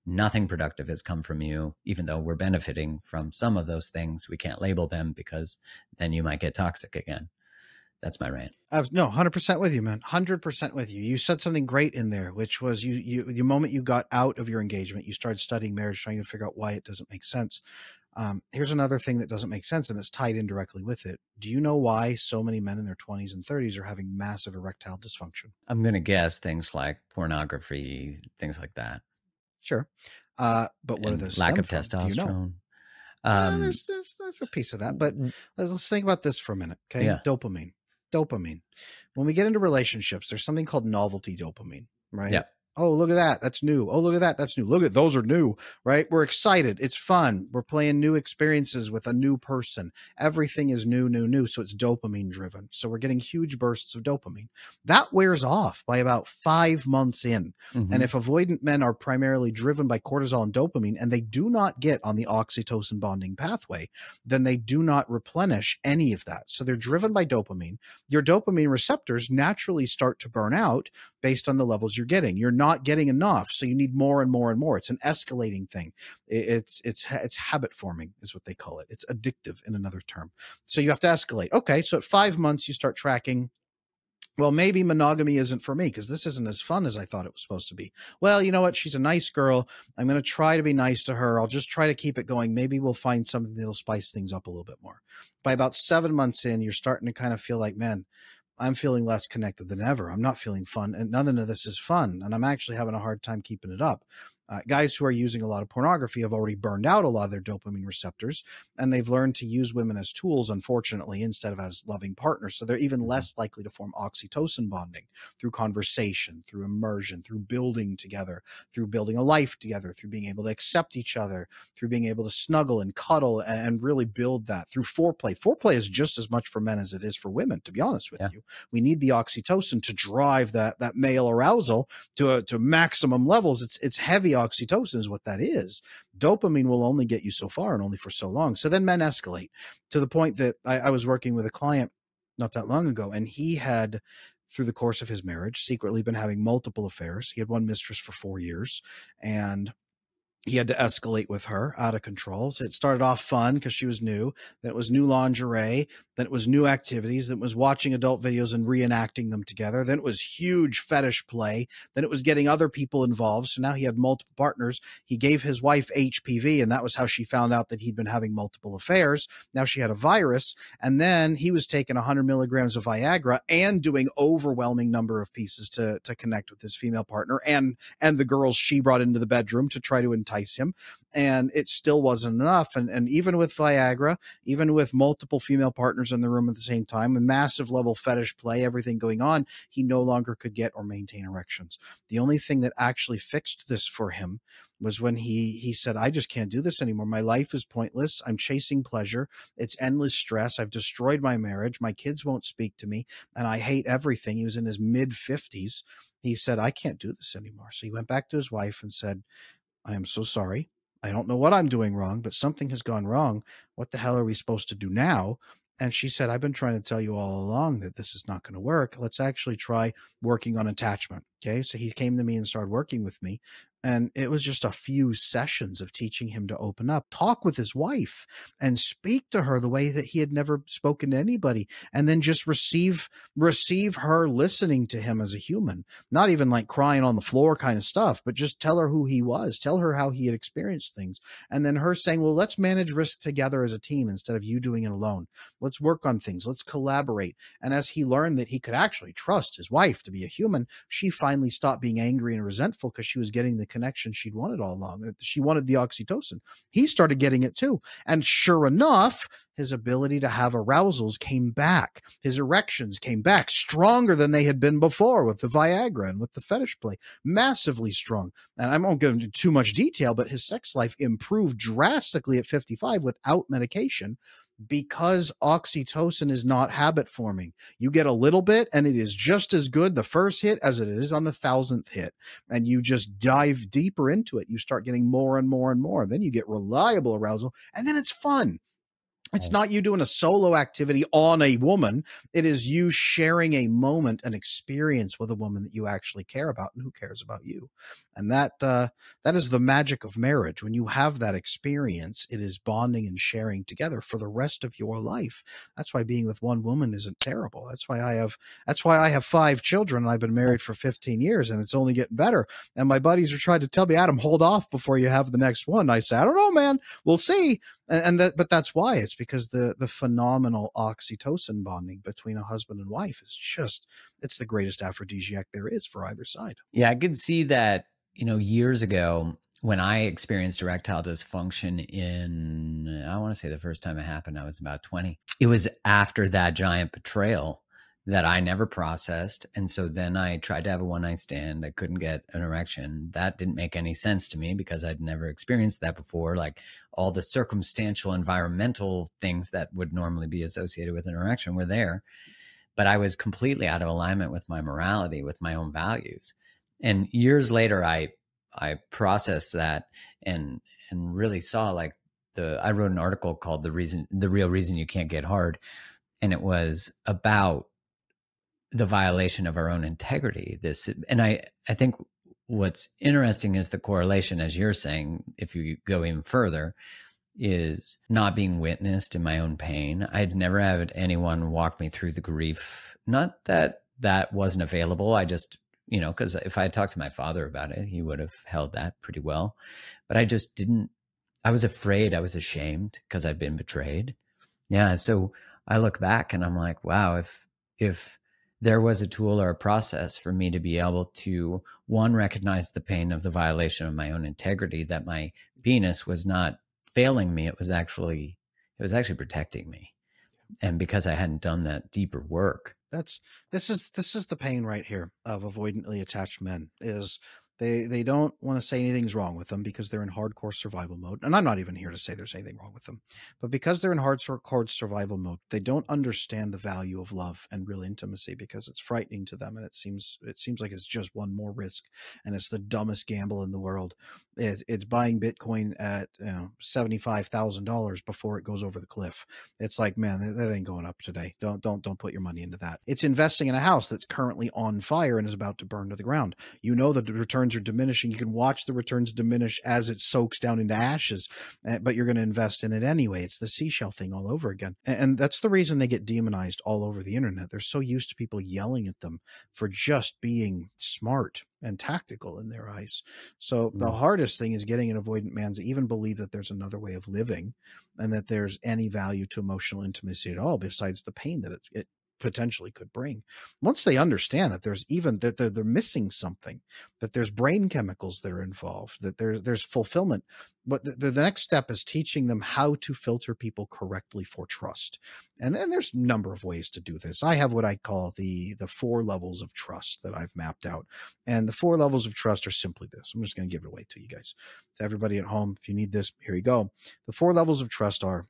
nothing productive has come from you, even though we're benefiting from some of those things. We can't label them because then you might get toxic again. That's my rant. Uh, no, one hundred percent with you, man. one hundred percent with you. You said something great in there, which was you, you, the moment you got out of your engagement, you started studying marriage, trying to figure out why it doesn't make sense. Um, here's another thing that doesn't make sense, and it's tied in directly with it. Do you know why so many men in their twenties and thirties are having massive erectile dysfunction? I'm going to guess things like pornography, things like that. Sure. Uh, but what And are those? lack of from? testosterone. Do you know? Um, yeah, there's, there's, there's a piece of that, but let's, let's think about this for a minute. Okay. Yeah. Dopamine, dopamine. When we get into relationships, there's something called novelty dopamine, right? Yeah. Oh, look at that. That's new. Oh, look at that. That's new. Look at those are new, right? We're excited. It's fun. We're playing new experiences with a new person. Everything is new, new, new. So it's dopamine driven. So we're getting huge bursts of dopamine. That wears off by about five months in. Mm-hmm. And if avoidant men are primarily driven by cortisol and dopamine, and they do not get on the oxytocin bonding pathway, then they do not replenish any of that. So they're driven by dopamine. Your dopamine receptors naturally start to burn out based on the levels you're getting. You're not getting enough, so you need more and more and more. It's an escalating thing. It's it's it's habit forming is what they call it. It's addictive in another term. So you have to escalate. Okay, so at five months you start tracking, well, maybe monogamy isn't for me because this isn't as fun as I thought it was supposed to be. Well, you know what? She's a nice girl. I'm going to try to be nice to her. I'll just try to keep it going. Maybe we'll find something that'll spice things up a little bit more. By about seven months in, you're starting to kind of feel like, man, I'm feeling less connected than ever. I'm not feeling fun, and none of this is fun. And I'm actually having a hard time keeping it up. Uh, guys who are using a lot of pornography have already burned out a lot of their dopamine receptors, and they've learned to use women as tools, unfortunately, instead of as loving partners. So they're even less likely to form oxytocin bonding through conversation, through immersion, through building together, through building a life together, through being able to accept each other, through being able to snuggle and cuddle and, and really build that through foreplay. Foreplay is just as much for men as it is for women, to be honest with yeah. you. We need the oxytocin to drive that, that male arousal to a, to maximum levels. It's, it's heavy oxytocin is what that is. Dopamine will only get you so far and only for so long. So then men escalate to the point that I, I was working with a client not that long ago, and he had, through the course of his marriage, secretly been having multiple affairs. He had one mistress for four years, and he had to escalate with her out of control. So it started off fun because she was new. Then it was new lingerie. Then it was new activities. Then it was watching adult videos and reenacting them together. Then it was huge fetish play. Then it was getting other people involved. So now he had multiple partners. He gave his wife H P V, and that was how she found out that he'd been having multiple affairs. Now she had a virus. And then he was taking one hundred milligrams of Viagra and doing overwhelming number of pieces to, to connect with his female partner and, and the girls she brought into the bedroom to try to entice him, and it still wasn't enough. And, and even with Viagra, even with multiple female partners in the room at the same time, a massive level fetish play, everything going on, he no longer could get or maintain erections. The only thing that actually fixed this for him was when he he said, I just can't do this anymore. My life is pointless. I'm chasing pleasure. It's endless stress. I've destroyed my marriage. My kids won't speak to me, and I hate everything. He was in his mid fifties. He said, I can't do this anymore. So he went back to his wife and said, I am so sorry. I don't know what I'm doing wrong, but something has gone wrong. What the hell are we supposed to do now? And she said, I've been trying to tell you all along that this is not going to work. Let's actually try working on attachment. Okay. So he came to me and started working with me. And it was just a few sessions of teaching him to open up, talk with his wife, and speak to her the way that he had never spoken to anybody. And then just receive, receive her listening to him as a human, not even like crying on the floor kind of stuff, but just tell her who he was, tell her how he had experienced things. And then her saying, well, let's manage risk together as a team instead of you doing it alone. Let's work on things. Let's collaborate. And as he learned that he could actually trust his wife to be a human, she finally stopped being angry and resentful because she was getting the connection she'd wanted all along. She wanted the oxytocin. He started getting it too. And sure enough, his ability to have arousals came back. His erections came back stronger than they had been before with the Viagra and with the fetish play. Massively strong. And I won't go into too much detail, but his sex life improved drastically at fifty-five without medication, because oxytocin is not habit forming. You get a little bit and it is just as good the first hit as it is on the thousandth hit. And you just dive deeper into it. You start getting more and more and more. Then you get reliable arousal, and then it's fun. It's not you doing a solo activity on a woman. It is you sharing a moment, an experience with a woman that you actually care about and who cares about you. And that uh, that is the magic of marriage. When you have that experience, it is bonding and sharing together for the rest of your life. That's why being with one woman isn't terrible. That's why I have that's why I have five children and I've been married for fifteen years and it's only getting better. And my buddies are trying to tell me, Adam, hold off before you have the next one. I say, I don't know, man. We'll see. And that, but that's why. It's because the the phenomenal oxytocin bonding between a husband and wife is just, it's the greatest aphrodisiac there is for either side. Yeah, I could see that, you know, years ago when I experienced erectile dysfunction in, I want to say the first time it happened, I was about twenty. It was after that giant betrayal that I never processed. And so then I tried to have a one night stand. I couldn't get an erection. That didn't make any sense to me because I'd never experienced that before. Like all the circumstantial environmental things that would normally be associated with an erection were there. But I was completely out of alignment with my morality, with my own values. And years later, I, I processed that and, and really saw like the, I wrote an article called The Reason, The Real Reason You Can't Get Hard. And it was about the violation of our own integrity. This, and I, I think what's interesting is the correlation, as you're saying, if you go even further, is not being witnessed in my own pain. I'd never had anyone walk me through the grief. Not that that wasn't available. I just, you know, because if I had talked to my father about it, he would have held that pretty well. But I just didn't, I was afraid, I was ashamed because I'd been betrayed. Yeah. So I look back and I'm like, wow, if, if, there was a tool or a process for me to be able to, one, recognize the pain of the violation of my own integrity, that my penis was not failing me. It was actually, it was actually protecting me. And because I hadn't done that deeper work. That's, this is, this is the pain right here of avoidantly attached men is they, they don't want to say anything's wrong with them because they're in hardcore survival mode. And I'm not even here to say there's anything wrong with them, but because they're in hardcore survival mode, they don't understand the value of love and real intimacy because it's frightening to them. And it seems, it seems like it's just one more risk and it's the dumbest gamble in the world. It, it's buying Bitcoin at, you know, seventy-five thousand dollars before it goes over the cliff. It's like, man, that, that ain't going up today. Don't, don't, don't put your money into that. It's investing in a house that's currently on fire and is about to burn to the ground. You know, that the returns are diminishing. You can watch the returns diminish as it soaks down into ashes, but you're going to invest in it anyway. It's the seashell thing all over again. And that's the reason they get demonized all over the internet. They're so used to people yelling at them for just being smart and tactical in their eyes. So the hardest thing is getting an avoidant man to even believe that there's another way of living and that there's any value to emotional intimacy at all besides the pain that it, it potentially could bring. Once they understand that there's even that they're, they're missing something, that there's brain chemicals that are involved, that there, there's fulfillment. But the, the next step is teaching them how to filter people correctly for trust. And then there's a number of ways to do this. I have what I call the, the four levels of trust that I've mapped out. And the four levels of trust are simply this. I'm just going to give it away to you guys. To everybody at home, if you need this, here you go. The four levels of trust are,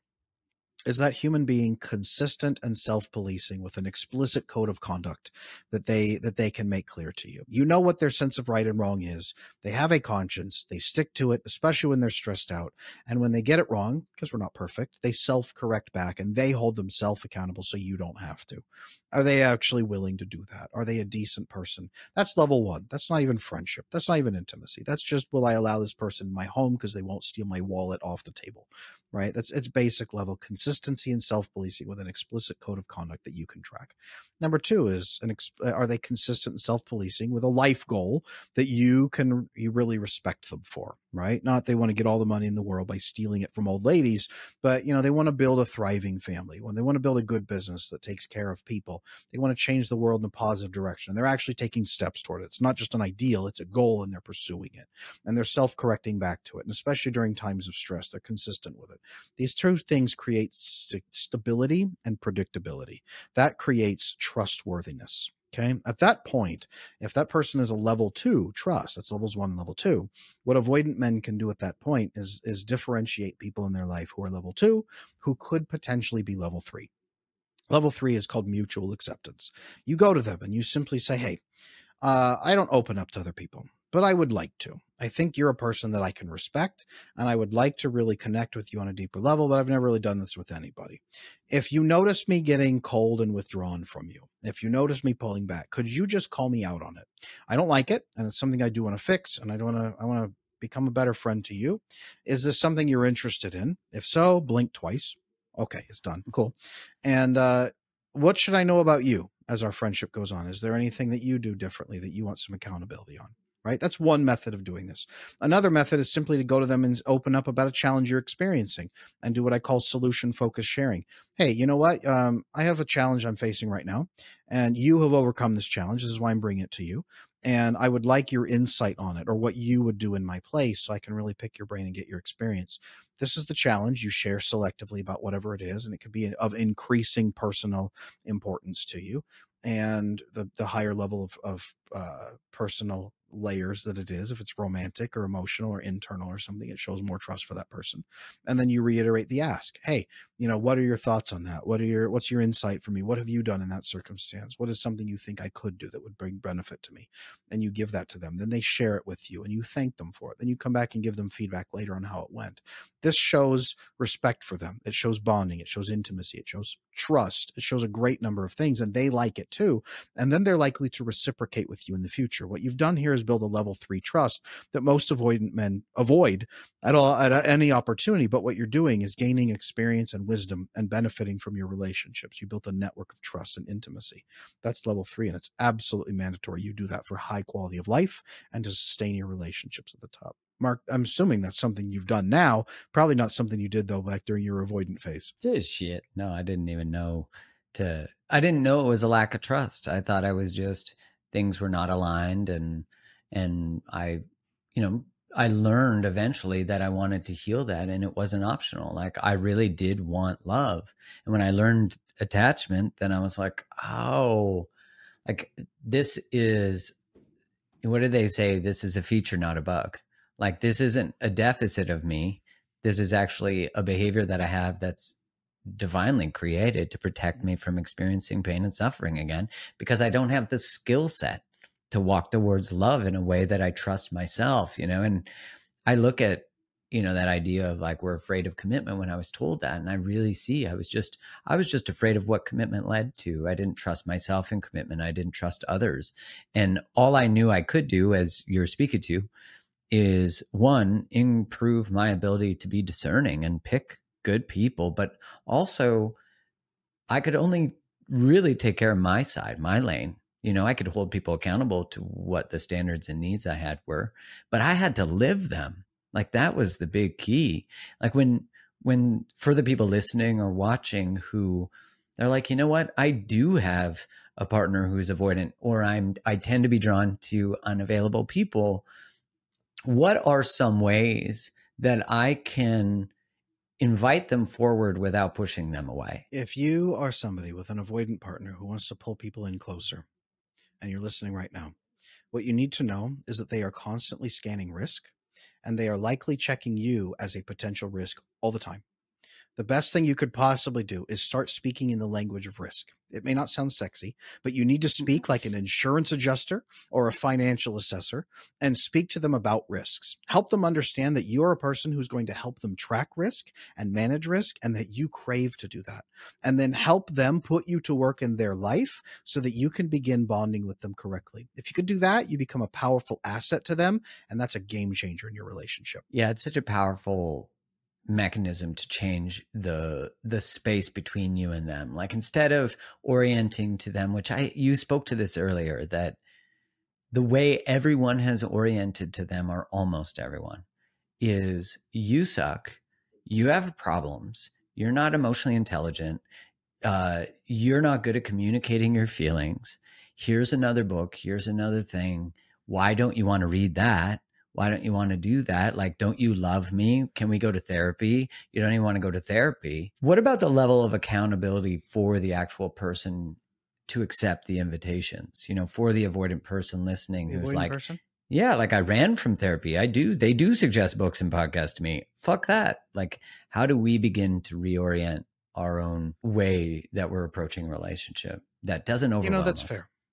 is that human being consistent and self-policing with an explicit code of conduct that they that they can make clear to you. You know what their sense of right and wrong is. They have a conscience. They stick to it, especially when they're stressed out. And when they get it wrong, because we're not perfect, they self-correct back and they hold themselves accountable so you don't have to. Are they actually willing to do that? Are they a decent person? That's level one. That's not even friendship. That's not even intimacy. That's just, will I allow this person in my home because they won't steal my wallet off the table? Right? That's it's basic level consistency and self-policing with an explicit code of conduct that you can track. Number two is an ex- are they consistent and self-policing with a life goal that you can you really respect them for, right? Not they want to get all the money in the world by stealing it from old ladies, but you know, they want to build a thriving family. When they want to build a good business that takes care of people, they want to change the world in a positive direction. And they're actually taking steps toward it. It's not just an ideal, it's a goal and they're pursuing it. And they're self-correcting back to it. And especially during times of stress, they're consistent with it. These two things create st- stability and predictability. That creates trustworthiness. Okay. At that point, if that person is a level two trust, that's levels one and level two, what avoidant men can do at that point is, is differentiate people in their life who are level two, who could potentially be level three. Level three is called mutual acceptance. You go to them and you simply say, hey, uh, I don't open up to other people, but I would like to. I think you're a person that I can respect, and I would like to really connect with you on a deeper level, but I've never really done this with anybody. If you notice me getting cold and withdrawn from you, if you notice me pulling back, could you just call me out on it? I don't like it, and it's something I do want to fix, and I don't want to, I want to become a better friend to you. Is this something you're interested in? If so, blink twice. Okay, it's done. Cool. And uh, what should I know about you as our friendship goes on? Is there anything that you do differently that you want some accountability on? Right? That's one method of doing this. Another method is simply to go to them and open up about a challenge you're experiencing and do what I call solution focused sharing. Hey, you know what? Um, I have a challenge I'm facing right now, and you have overcome this challenge. This is why I'm bringing it to you. And I would like your insight on it, or what you would do in my place, so I can really pick your brain and get your experience. This is the challenge. You share selectively about whatever it is, and it could be of increasing personal importance to you. And the, the higher level of, of uh, personal layers that it is, if it's romantic or emotional or internal or something, it shows more trust for that person. And then you reiterate the ask. Hey, you know, what are your thoughts on that? What are your, what's your insight for me? What have you done in that circumstance? What is something you think I could do that would bring benefit to me? And you give that to them. Then they share it with you and you thank them for it. Then you come back and give them feedback later on how it went. This shows respect for them. It shows bonding. It shows intimacy. It shows trust. It shows a great number of things, and they like it too. And then they're likely to reciprocate with you in the future. What you've done here is build a level three trust that most avoidant men avoid at all, at any opportunity. But what you're doing is gaining experience and wisdom and benefiting from your relationships. You built a network of trust and intimacy. That's level three, and it's absolutely mandatory you do that for high quality of life and to sustain your relationships at the top. Mark, I'm assuming that's something you've done now. Probably not something you did though back during your avoidant phase. This shit. No, I didn't even know to. I didn't know it was a lack of trust. I thought I was just things were not aligned, and and I, you know, I learned eventually that I wanted to heal that, and it wasn't optional. Like I really did want love, and when I learned attachment, then I was like, oh, like this is. What did they say? This is a feature, not a bug. Like this isn't a deficit of me. This is actually a behavior that I have that's divinely created to protect me from experiencing pain and suffering again, because I don't have the skill set to walk towards love in a way that I trust myself, you know? And I look at, you know, that idea of like, we're afraid of commitment when I was told that. And I really see, I was just, I was just afraid of what commitment led to. I didn't trust myself in commitment. I didn't trust others. And all I knew I could do, as you're speaking to, is one, improve my ability to be discerning and pick good people, but also I could only really take care of my side, my lane. You know, I could hold people accountable to what the standards and needs I had were, but I had to live them. Like that was the big key. Like when, when for the people listening or watching who they're like, you know what, I do have a partner who's avoidant, or I'm, I tend to be drawn to unavailable people. What are some ways that I can invite them forward without pushing them away? If you are somebody with an avoidant partner who wants to pull people in closer, and you're listening right now, what you need to know is that they are constantly scanning risk, and they are likely checking you as a potential risk all the time. The best thing you could possibly do is start speaking in the language of risk. It may not sound sexy, but you need to speak like an insurance adjuster or a financial assessor and speak to them about risks. Help them understand that you're a person who's going to help them track risk and manage risk, and that you crave to do that. And then help them put you to work in their life so that you can begin bonding with them correctly. If you could do that, you become a powerful asset to them, and that's a game changer in your relationship. Yeah, it's such a powerful mechanism to change the the space between you and them. Like instead of orienting to them, which I you spoke to this earlier, that the way everyone has oriented to them, or almost everyone, is you suck, you have problems, you're not emotionally intelligent, uh, you're not good at communicating your feelings. Here's another book, here's another thing. Why don't you want to read that? Why don't you want to do that? Like, don't you love me? Can we go to therapy? You don't even want to go to therapy. What about the level of accountability for the actual person to accept the invitations? You know, for the avoidant person listening, The who's avoidant like, person? yeah, like I ran from therapy. I do. They do suggest books and podcasts to me. Fuck that. Like, how do we begin to reorient our own way that we're approaching relationship that doesn't overwhelm You know, that's us? fair.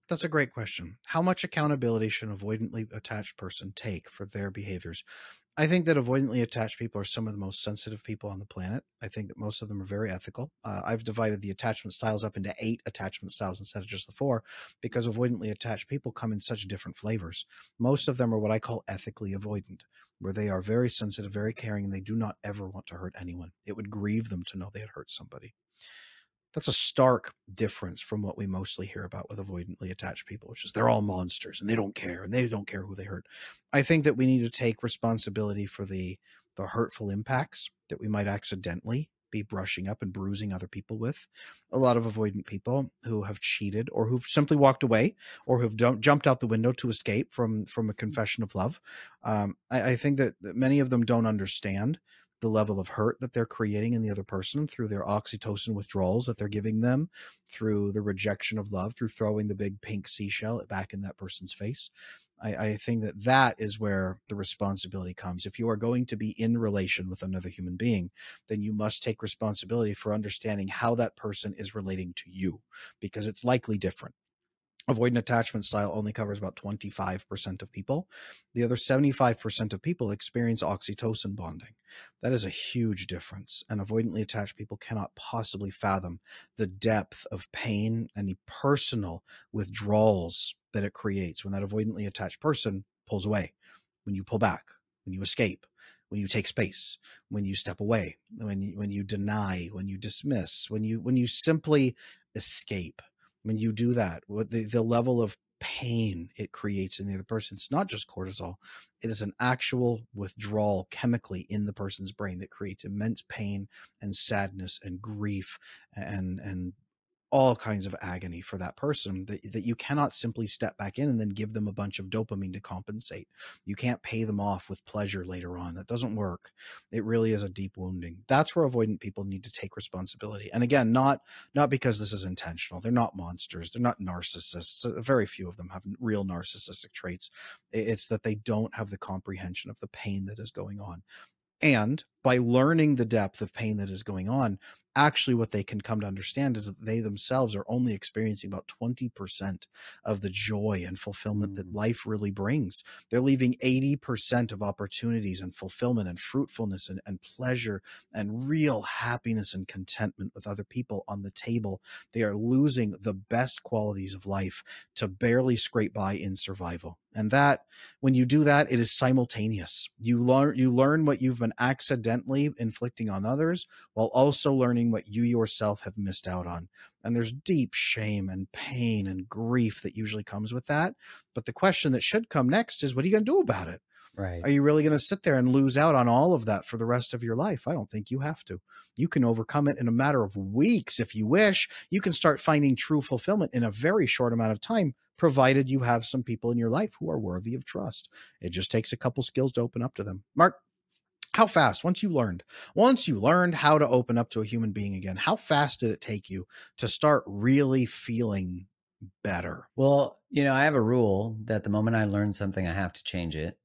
That's a great question. How much accountability should an avoidantly attached person take for their behaviors? I think that avoidantly attached people are some of the most sensitive people on the planet. I think that most of them are very ethical. Uh, I've divided the attachment styles up into eight attachment styles instead of just the four, because avoidantly attached people come in such different flavors. Most of them are what I call ethically avoidant, where they are very sensitive, very caring, and they do not ever want to hurt anyone. It would grieve them to know they had hurt somebody. That's a stark difference from what we mostly hear about with avoidantly attached people, which is they're all monsters and they don't care and they don't care who they hurt. I think that we need to take responsibility for the, the hurtful impacts that we might accidentally be brushing up and bruising other people with. A lot of avoidant people who have cheated or who've simply walked away or who've d- jumped out the window to escape from, from a confession of love. Um, I, I think that, that many of them don't understand the level of hurt that they're creating in the other person through their oxytocin withdrawals that they're giving them, through the rejection of love, through throwing the big pink seashell back in that person's face. I, I think that that is where the responsibility comes. If you are going to be in relation with another human being, then you must take responsibility for understanding how that person is relating to you, because it's likely different. Avoidant attachment style only covers about twenty-five percent of people. The other seventy-five percent of people experience oxytocin bonding. That is a huge difference. And avoidantly attached people cannot possibly fathom the depth of pain and the personal withdrawals that it creates when that avoidantly attached person pulls away, when you pull back, when you escape, when you take space, when you step away, when you, when you deny, when you dismiss, when you, when you simply escape. When you do that, what the, the level of pain it creates in the other person, it's not just cortisol. It is an actual withdrawal chemically in the person's brain that creates immense pain and sadness and grief and, and all kinds of agony for that person that, that you cannot simply step back in and then give them a bunch of dopamine to compensate. You can't pay them off with pleasure later on. That doesn't work. It really is a deep wounding. That's where avoidant people need to take responsibility. And again, not, not because this is intentional. They're not monsters. They're not narcissists. Very few of them have real narcissistic traits. It's that they don't have the comprehension of the pain that is going on. And by learning the depth of pain that is going on, actually what they can come to understand is that they themselves are only experiencing about twenty percent of the joy and fulfillment mm. that life really brings. They're leaving eighty percent of opportunities and fulfillment and fruitfulness and, and pleasure and real happiness and contentment with other people on the table. They are losing the best qualities of life to barely scrape by in survival. And that, when you do that, it is simultaneous. You learn, you learn what you've been accidentally inflicting on others while also learning what you yourself have missed out on. And there's deep shame and pain and grief that usually comes with that. But the question that should come next is, what are you going to do about it? Right. Are you really going to sit there and lose out on all of that for the rest of your life? I don't think you have to. You can overcome it in a matter of weeks if you wish. You can start finding true fulfillment in a very short amount of time, provided you have some people in your life who are worthy of trust. It just takes a couple skills to open up to them. Mark, how fast, once you learned, once you learned how to open up to a human being again, how fast did it take you to start really feeling better? Well, you know, I have a rule that the moment I learn something, I have to change it.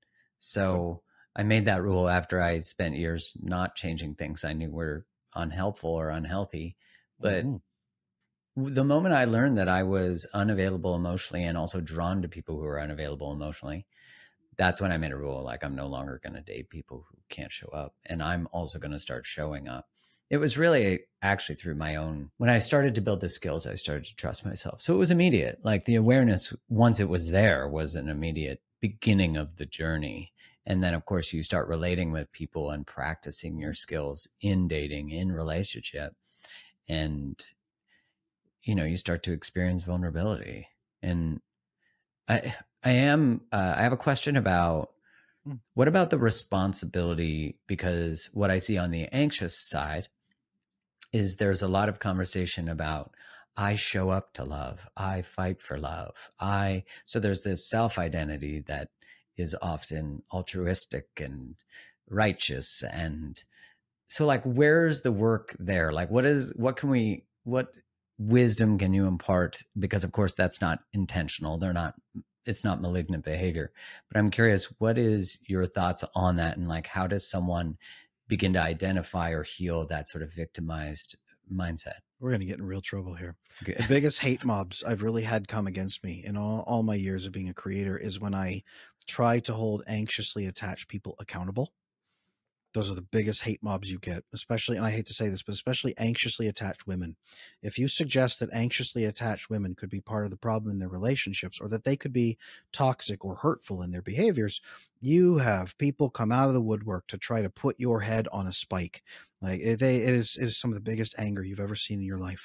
So I made that rule after I spent years not changing things I knew were unhelpful or unhealthy. But mm-hmm. the moment I learned that I was unavailable emotionally and also drawn to people who are unavailable emotionally, that's when I made a rule. Like, I'm no longer going to date people who can't show up. And I'm also going to start showing up. It was really actually through my own, when I started to build the skills, I started to trust myself. So it was immediate. Like, the awareness, once it was there, was an immediate beginning of the journey. And then, of course, you start relating with people and practicing your skills in dating, in relationship. And, you know, you start to experience vulnerability. And I, I am, uh, I have a question about, what about the responsibility? Because what I see on the anxious side is there's a lot of conversation about, I show up to love, I fight for love. I, so there's this self-identity that is often altruistic and righteous. And so, like, where's the work there? Like, what is, what can we, what wisdom can you impart? Because of course that's not intentional. They're not, it's not malignant behavior, but I'm curious, what is your thoughts on that? And like, how does someone begin to identify or heal that sort of victimized mindset? we're going to get in real trouble here. Okay. The biggest hate mobs I've really had come against me in all, all my years of being a creator is when I try to hold anxiously attached people accountable. Those are the biggest hate mobs you get, especially, and I hate to say this, but especially anxiously attached women. If you suggest that anxiously attached women could be part of the problem in their relationships, or that they could be toxic or hurtful in their behaviors, you have people come out of the woodwork to try to put your head on a spike. Like they, it is, it is some of the biggest anger you've ever seen in your life.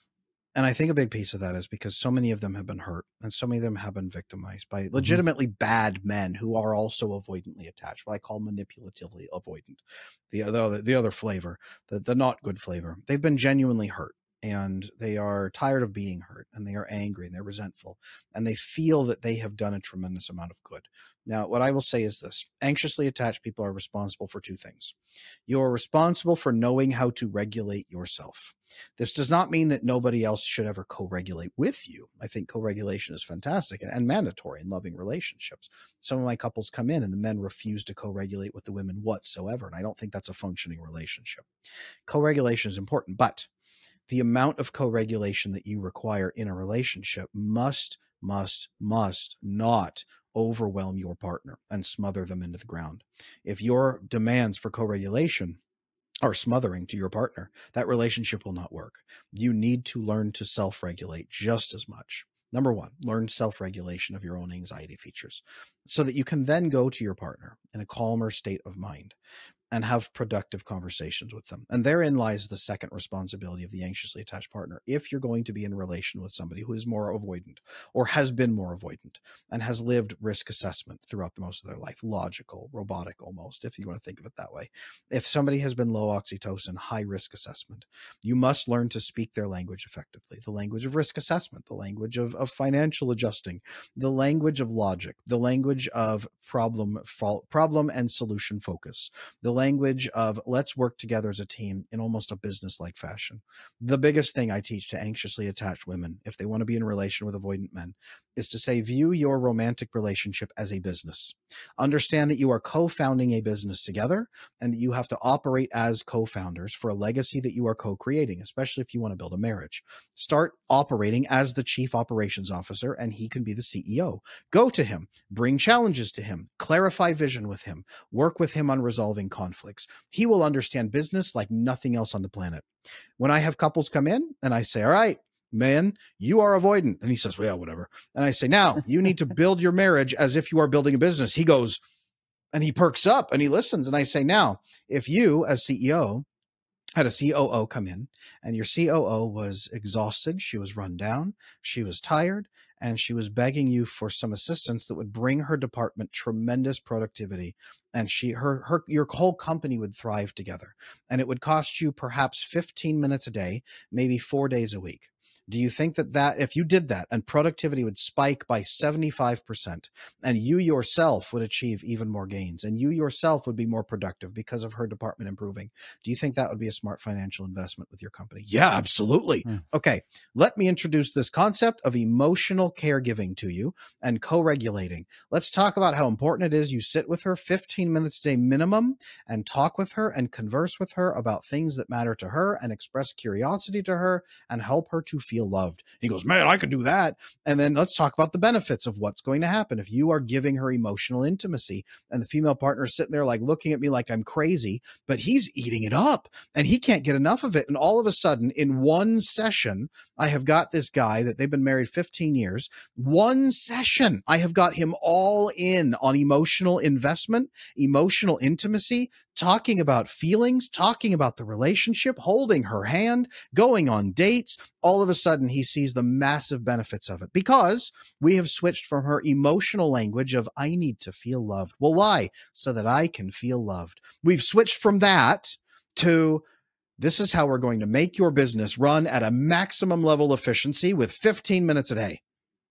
And I think a big piece of that is because so many of them have been hurt and so many of them have been victimized by legitimately mm-hmm. bad men who are also avoidantly attached, what I call manipulatively avoidant. The other, the other flavor, the, the not good flavor. They've been genuinely hurt and they are tired of being hurt and they are angry and they're resentful and they feel that they have done a tremendous amount of good. Now, what I will say is this: anxiously attached people are responsible for two things. You're responsible for knowing how to regulate yourself. This does not mean that nobody else should ever co-regulate with you. I think co-regulation is fantastic and, and mandatory in loving relationships. Some of my couples come in and the men refuse to co-regulate with the women whatsoever, and I don't think that's a functioning relationship. Co-regulation is important, but the amount of co-regulation that you require in a relationship must, must, must not overwhelm your partner and smother them into the ground. If your demands for co-regulation are smothering to your partner, that relationship will not work. You need to learn to self-regulate just as much. Number one, learn self-regulation of your own anxiety features so that you can then go to your partner in a calmer state of mind and have productive conversations with them. And therein lies the second responsibility of the anxiously attached partner. If you're going to be in a relation with somebody who is more avoidant or has been more avoidant and has lived risk assessment throughout the most of their life, logical, robotic almost, if you want to think of it that way. If somebody has been low oxytocin, high risk assessment, you must learn to speak their language effectively. The language of risk assessment, the language of, of financial adjusting, the language of logic, the language of problem, problem and solution focus, the language of let's work together as a team in almost a business-like fashion. The biggest thing I teach to anxiously attached women, if they want to be in a relation with avoidant men, is to say, view your romantic relationship as a business. Understand that you are co-founding a business together and that you have to operate as co-founders for a legacy that you are co-creating, especially if you want to build a marriage. Start operating as the chief operations officer and he can be the C E O. Go to him, bring challenges to him, clarify vision with him, work with him on resolving conflicts. He will understand business like nothing else on the planet. When I have couples come in and I say, all right, man, you are avoidant. And he says, well, yeah, whatever. And I say, now you need to build your marriage as if you are building a business. He goes and he perks up and he listens. And I say, now, if you as C E O had a C O O come in and your C O O was exhausted, she was run down, she was tired, and she was begging you for some assistance that would bring her department tremendous productivity. And she, her, her, your whole company would thrive together. And it would cost you perhaps fifteen minutes a day, maybe four days a week. Do you think that that if you did that and productivity would spike by seventy-five percent and you yourself would achieve even more gains and you yourself would be more productive because of her department improving? Do you think that would be a smart financial investment with your company? Yeah, absolutely. Mm. Okay. Let me introduce this concept of emotional caregiving to you and co-regulating. Let's talk about how important it is you sit with her fifteen minutes a day minimum and talk with her and converse with her about things that matter to her and express curiosity to her and help her to feel loved. He goes, man, I could do that. And then let's talk about the benefits of what's going to happen if you are giving her emotional intimacy. And the female partner is sitting there like looking at me like I'm crazy, but he's eating it up and he can't get enough of it. And all of a sudden in one session, I have got this guy that they've been married fifteen years. One session, I have got him all in on emotional investment, emotional intimacy, talking about feelings, talking about the relationship, holding her hand, going on dates. All of a sudden, he sees the massive benefits of it because we have switched from her emotional language of, I need to feel loved. Well, why? So that I can feel loved. We've switched from that to, this is how we're going to make your business run at a maximum level efficiency with fifteen minutes a day.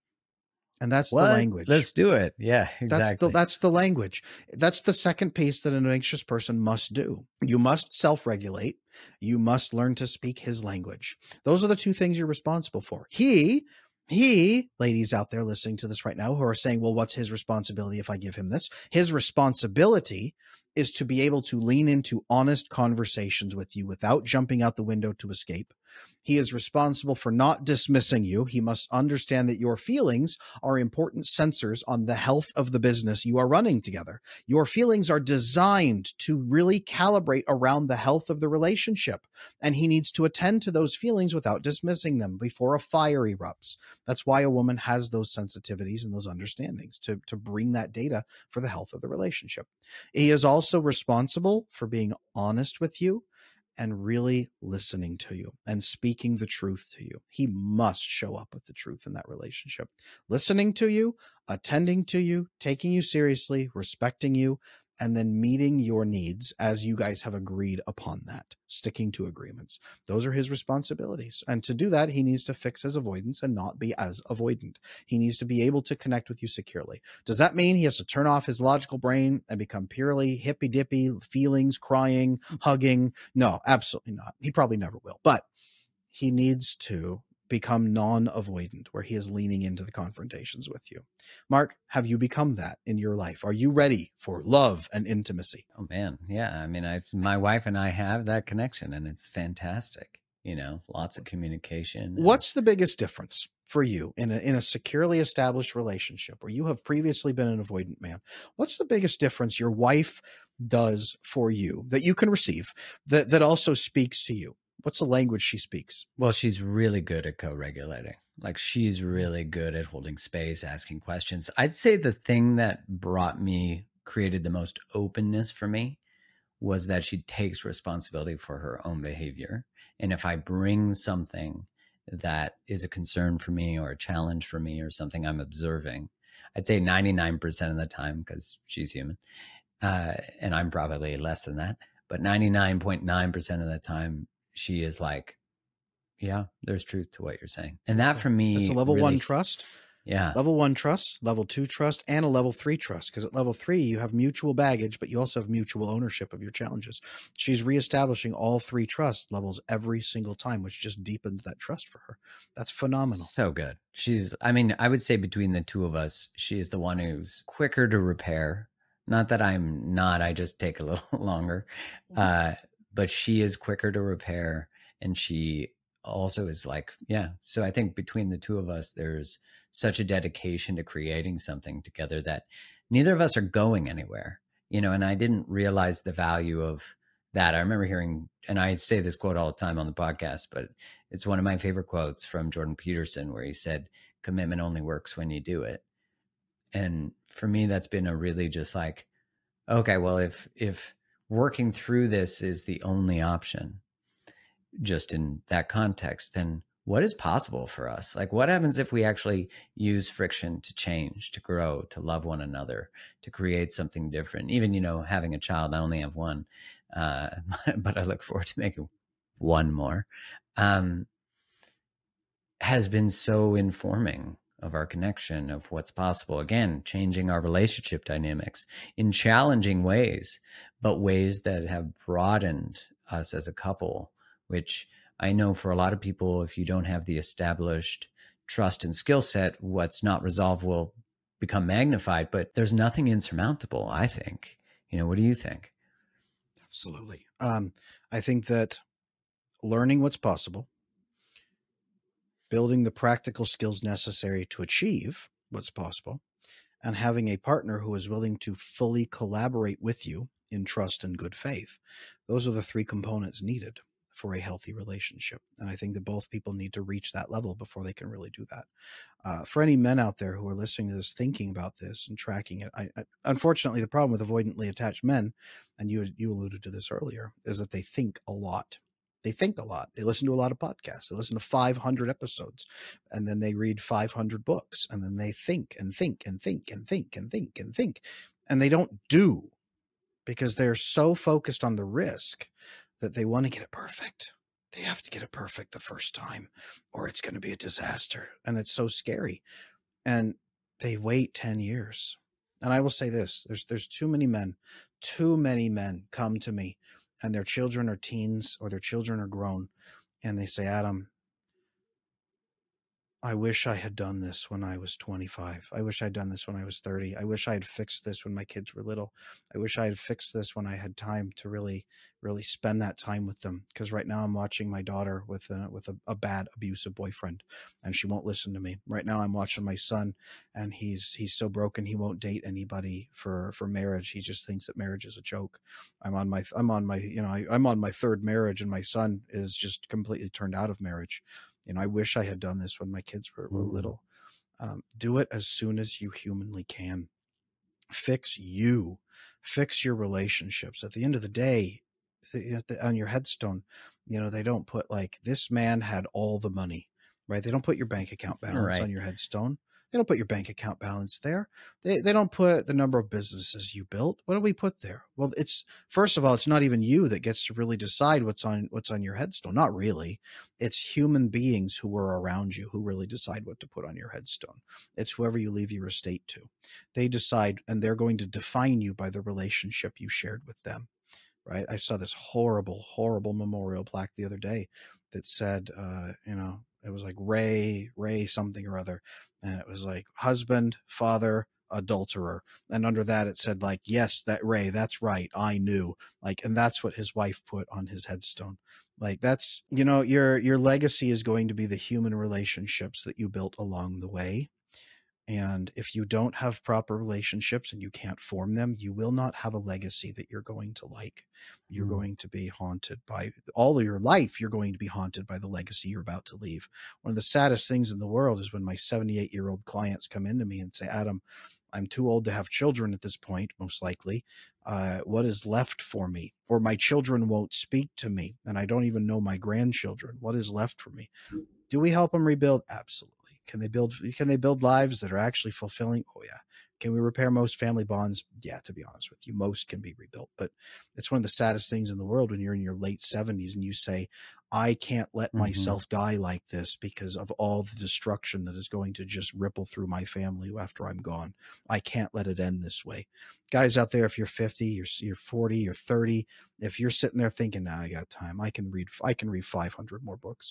And that's what? the language. Let's do it. Yeah, exactly. That's the, that's the language. That's the second piece that an anxious person must do. You must self-regulate. You must learn to speak his language. Those are the two things you're responsible for. He, he, ladies out there listening to this right now who are saying, well, what's his responsibility if I give him this? His responsibility is to be able to lean into honest conversations with you without jumping out the window to escape, He is responsible for not dismissing you. He must understand that your feelings are important sensors on the health of the business you are running together. Your feelings are designed to really calibrate around the health of the relationship, and he needs to attend to those feelings without dismissing them before a fire erupts. That's why a woman has those sensitivities and those understandings to, to bring that data for the health of the relationship. He is also responsible for being honest with you and really listening to you and speaking the truth to you. He must show up with the truth in that relationship. Listening to you, attending to you, taking you seriously, respecting you, and then meeting your needs as you guys have agreed upon that, sticking to agreements. Those are his responsibilities. And to do that, he needs to fix his avoidance and not be as avoidant. He needs to be able to connect with you securely. Does that mean he has to turn off his logical brain and become purely hippy-dippy, feelings, crying, hugging? No, absolutely not. He probably never will. But he needs to become non-avoidant, where he is leaning into the confrontations with you. Mark, have you become that in your life? Are you ready for love and intimacy? Oh man, yeah. I mean, I my wife and I have that connection, and it's fantastic. You know, lots of communication. And... What's the biggest difference for you in a in a securely established relationship where you have previously been an avoidant man? What's the biggest difference your wife does for you that you can receive that that also speaks to you? What's the language she speaks? Well, she's really good at co-regulating. Like, she's really good at holding space, asking questions. I'd say the thing that brought me, created the most openness for me, was that she takes responsibility for her own behavior. And if I bring something that is a concern for me or a challenge for me or something I'm observing, I'd say ninety-nine percent of the time, because she's human, uh, and I'm probably less than that, but ninety-nine point nine percent of the time, she is like, yeah, there's truth to what you're saying. And that for me, it's a level really, one trust. Yeah. Level one trust, level two trust, and a level three trust. Because at level three, you have mutual baggage, but you also have mutual ownership of your challenges. She's reestablishing all three trust levels every single time, which just deepens that trust for her. That's phenomenal. So good. She's, I mean, I would say between the two of us, she is the one who's quicker to repair. Not that I'm not, I just take a little longer. Uh, but she is quicker to repair, and she also is like, yeah. So I think between the two of us, there's such a dedication to creating something together that neither of us are going anywhere, you know, and I didn't realize the value of that. I remember hearing, and I say this quote all the time on the podcast, but it's one of my favorite quotes from Jordan Peterson, where he said, commitment only works when you do it. And for me, that's been a really just like, okay, well, if, if, working through this is the only option, just in that context, then what is possible for us? Like, what happens if we actually use friction to change, to grow, to love one another, to create something different? Even, you know, having a child, I only have one, uh, but I look forward to making one more, um, has been so informing of our connection, of what's possible. Again, changing our relationship dynamics in challenging ways, but ways that have broadened us as a couple, which I know for a lot of people, if you don't have the established trust and skill set, what's not resolved will become magnified, but there's nothing insurmountable, I think. You know, what do you think? Absolutely. Um, I think that learning what's possible, building the practical skills necessary to achieve what's possible, and having a partner who is willing to fully collaborate with you in trust and good faith. Those are the three components needed for a healthy relationship. And I think that both people need to reach that level before they can really do that. Uh, for any men out there who are listening to this, thinking about this and tracking it, I, I, unfortunately, the problem with avoidantly attached men, and you, you alluded to this earlier, is that they think a lot. They think a lot. They listen to a lot of podcasts. They listen to five hundred episodes, and then they read five hundred books, and then they think and think and think and think and think and think, and they don't do, because they're so focused on the risk that they want to get it perfect. They have to get it perfect the first time, or it's going to be a disaster. And it's so scary. And they wait ten years. And I will say this, there's, there's too many men, too many men come to me, and their children are teens or their children are grown. And they say, Adam, I wish I had done this when I was twenty-five. I wish I'd done this when I was thirty. I wish I had fixed this when my kids were little. I wish I had fixed this when I had time to really, really spend that time with them. Because right now I'm watching my daughter with a, with a, a bad, abusive boyfriend, and she won't listen to me. Right now I'm watching my son, and he's he's so broken he won't date anybody for for marriage. He just thinks that marriage is a joke. I'm on my I'm on my you know I, I'm on my third marriage, and my son is just completely turned out of marriage. You know, I wish I had done this when my kids were, were little. Um, do it as soon as you humanly can. Fix you. Fix your relationships. At the end of the day, the, the, on your headstone, you know, they don't put like, this man had all the money, right? They don't put your bank account balance Right. on your headstone. They don't put your bank account balance there. They they don't put the number of businesses you built. What do we put there? Well, it's first of all, it's not even you that gets to really decide what's on what's on your headstone. Not really. It's human beings who were around you who really decide what to put on your headstone. It's whoever you leave your estate to. They decide, and they're going to define you by the relationship you shared with them. Right? I saw this horrible, horrible memorial plaque the other day that said, uh, you know, it was like Ray, Ray something or other. And it was like husband, father, adulterer. And under that, it said like, yes, that Ray, that's right. I knew like, and that's what his wife put on his headstone. Like that's, you know, your, your legacy is going to be the human relationships that you built along the way. And if you don't have proper relationships and you can't form them, you will not have a legacy that you're going to like. You're mm. going to be haunted by all of your life. You're going to be haunted by the legacy you're about to leave. One of the saddest things in the world is when my seventy-eight year old clients come into me and say, Adam, I'm too old to have children at this point, most likely. Uh, what is left for me? Or my children won't speak to me, and I don't even know my grandchildren. What is left for me? Do we help them rebuild? Absolutely. Can they build, can they build lives that are actually fulfilling? Oh yeah. Can we repair most family bonds? Yeah, to be honest with you, most can be rebuilt, but it's one of the saddest things in the world when you're in your late seventies and you say, I can't let mm-hmm. myself die like this because of all the destruction that is going to just ripple through my family after I'm gone. I can't let it end this way. Guys out there, if you're fifty, you're, you're forty, you're thirty, if you're sitting there thinking, nah, I got time, I can read, I can read five hundred more books.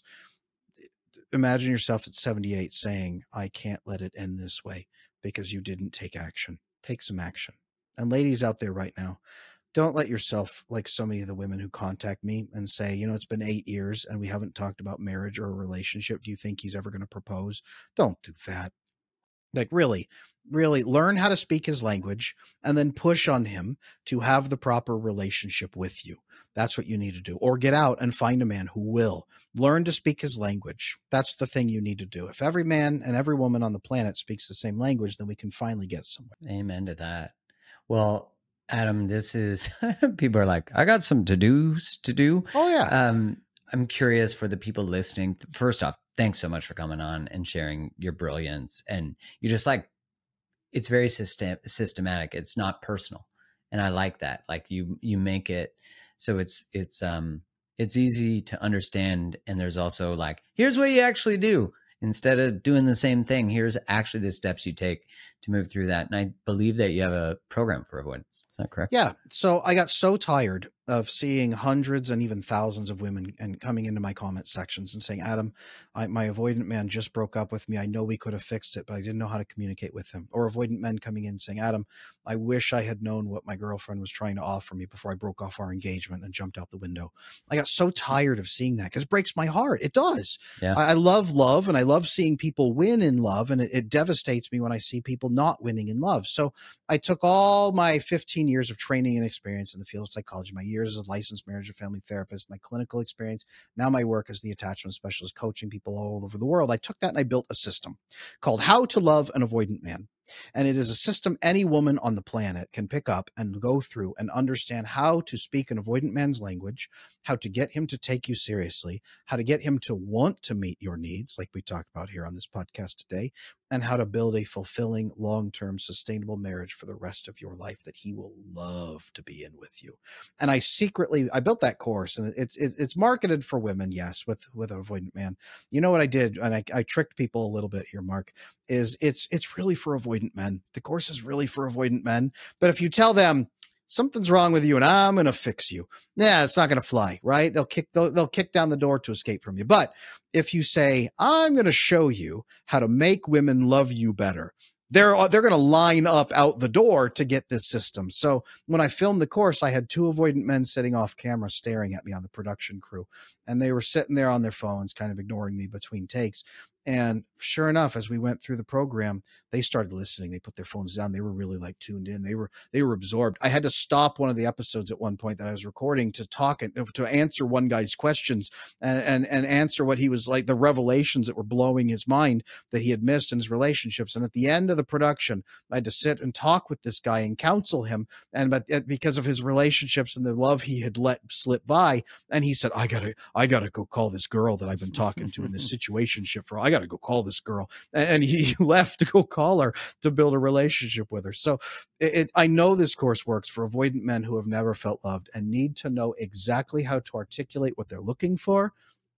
Imagine yourself at seventy-eight saying, I can't let it end this way because you didn't take action. Take some action. And ladies out there right now, don't let yourself, like so many of the women who contact me and say, you know, it's been eight years and we haven't talked about marriage or a relationship. Do you think he's ever going to propose? Don't do that. Like really, really learn how to speak his language and then push on him to have the proper relationship with you. That's what you need to do. Or get out and find a man who will learn to speak his language. That's the thing you need to do. If every man and every woman on the planet speaks the same language, then we can finally get somewhere. Amen to that. Well, Adam, this is, people are like, I got some to-dos to do. Oh yeah. Um, I'm curious for the people listening. First off, thanks so much for coming on and sharing your brilliance. And you just like, it's very system systematic. It's not personal. And I like that. Like you, you make it so it's, it's, um, it's easy to understand. And there's also like, here's what you actually do. Instead of doing the same thing, here's actually the steps you take to move through that. And I believe that you have a program for avoidance. Is that correct? Yeah. So I got so tired of seeing hundreds and even thousands of women and coming into my comment sections and saying, Adam, I, my avoidant man just broke up with me. I know we could have fixed it, but I didn't know how to communicate with him. Or avoidant men coming in saying, Adam, I wish I had known what my girlfriend was trying to offer me before I broke off our engagement and jumped out the window. I got so tired of seeing that because it breaks my heart. It does. Yeah. I, I love love and I love seeing people win in love. And it, it devastates me when I see people not winning in love. So I took all my fifteen years of training and experience in the field of psychology, my years as a licensed marriage and family therapist, my clinical experience, now my work as the attachment specialist, coaching people all over the world. I took that and I built a system called How to Love an Avoidant Man. And it is a system any woman on the planet can pick up and go through and understand how to speak an avoidant man's language, how to get him to take you seriously, how to get him to want to meet your needs, like we talked about here on this podcast today, and how to build a fulfilling, long-term, sustainable marriage for the rest of your life that he will love to be in with you. And I secretly, I built that course, and it's it's, it's marketed for women, yes, with, with an avoidant man. You know what I did? And I, I tricked people a little bit here, Mark, is it's it's really for avoidant men. The course is really for avoidant men. But if you tell them, something's wrong with you and I'm going to fix you. Yeah, it's not going to fly, right? They'll kick, they'll, they'll kick down the door to escape from you. But if you say, I'm going to show you how to make women love you better, they're, they're going to line up out the door to get this system. So when I filmed the course, I had two avoidant men sitting off camera staring at me on the production crew, and they were sitting there on their phones, kind of ignoring me between takes. And sure enough, as we went through the program, they started listening. They put their phones down. They were really like tuned in. They were, they were absorbed. I had to stop one of the episodes at one point that I was recording to talk and to answer one guy's questions and, and, and answer what he was like, the revelations that were blowing his mind that he had missed in his relationships. And at the end of the production, I had to sit and talk with this guy and counsel him. And, but because of his relationships and the love he had let slip by. And he said, I gotta, I gotta go call this girl that I've been talking to in this situationship for, I gotta go call this girl. And he left to go call her to build a relationship with her. So it, it, I know this course works for avoidant men who have never felt loved and need to know exactly how to articulate what they're looking for,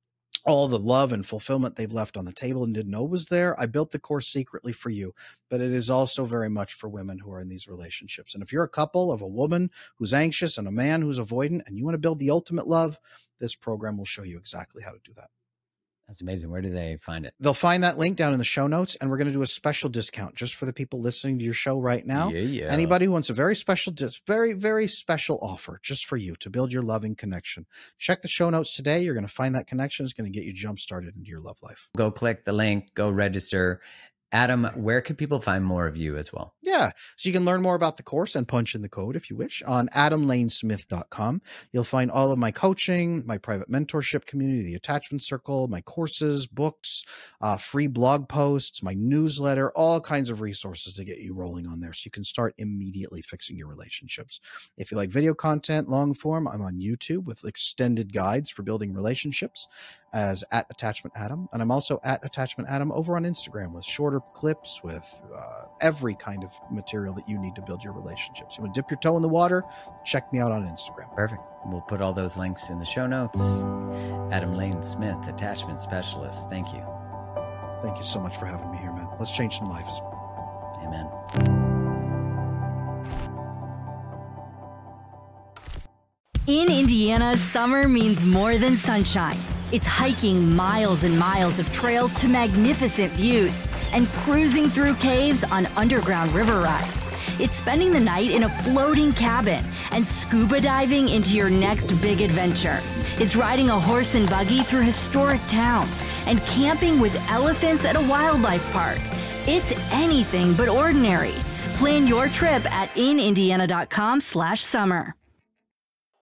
all the love and fulfillment they've left on the table and didn't know was there. I built the course secretly for you, but it is also very much for women who are in these relationships. And if you're a couple of a woman who's anxious and a man who's avoidant and you want to build the ultimate love, this program will show you exactly how to do that. That's amazing. Where do they find it? They'll find that link down in the show notes, and we're going to do a special discount just for the people listening to your show right now. Yeah, yeah. Anybody who wants a very special, dis- very, very special offer just for you to build your loving connection. Check the show notes today. You're going to find that connection is going to get you jump started into your love life. Go click the link, go register. Adam, where can people find more of you as well? Yeah. So you can learn more about the course and punch in the code if you wish on adam lane smith dot com. You'll find all of my coaching, my private mentorship community, the attachment circle, my courses, books, uh, free blog posts, my newsletter, all kinds of resources to get you rolling on there so you can start immediately fixing your relationships. If you like video content, long form, I'm on YouTube with extended guides for building relationships as at Attachment Adam. And I'm also at Attachment Adam over on Instagram with shorter clips, with uh, every kind of material that you need to build your relationships. You want to dip your toe in the water? Check me out on Instagram. Perfect. We'll put all those links in the show notes. Adam Lane Smith, Attachment Specialist. Thank you. Thank you so much for having me here, man. Let's change some lives. Amen. In Indiana, summer means more than sunshine. It's hiking miles and miles of trails to magnificent views and cruising through caves on underground river rides. It's spending the night in a floating cabin and scuba diving into your next big adventure. It's riding a horse and buggy through historic towns and camping with elephants at a wildlife park. It's anything but ordinary. Plan your trip at in indiana dot com slash summer.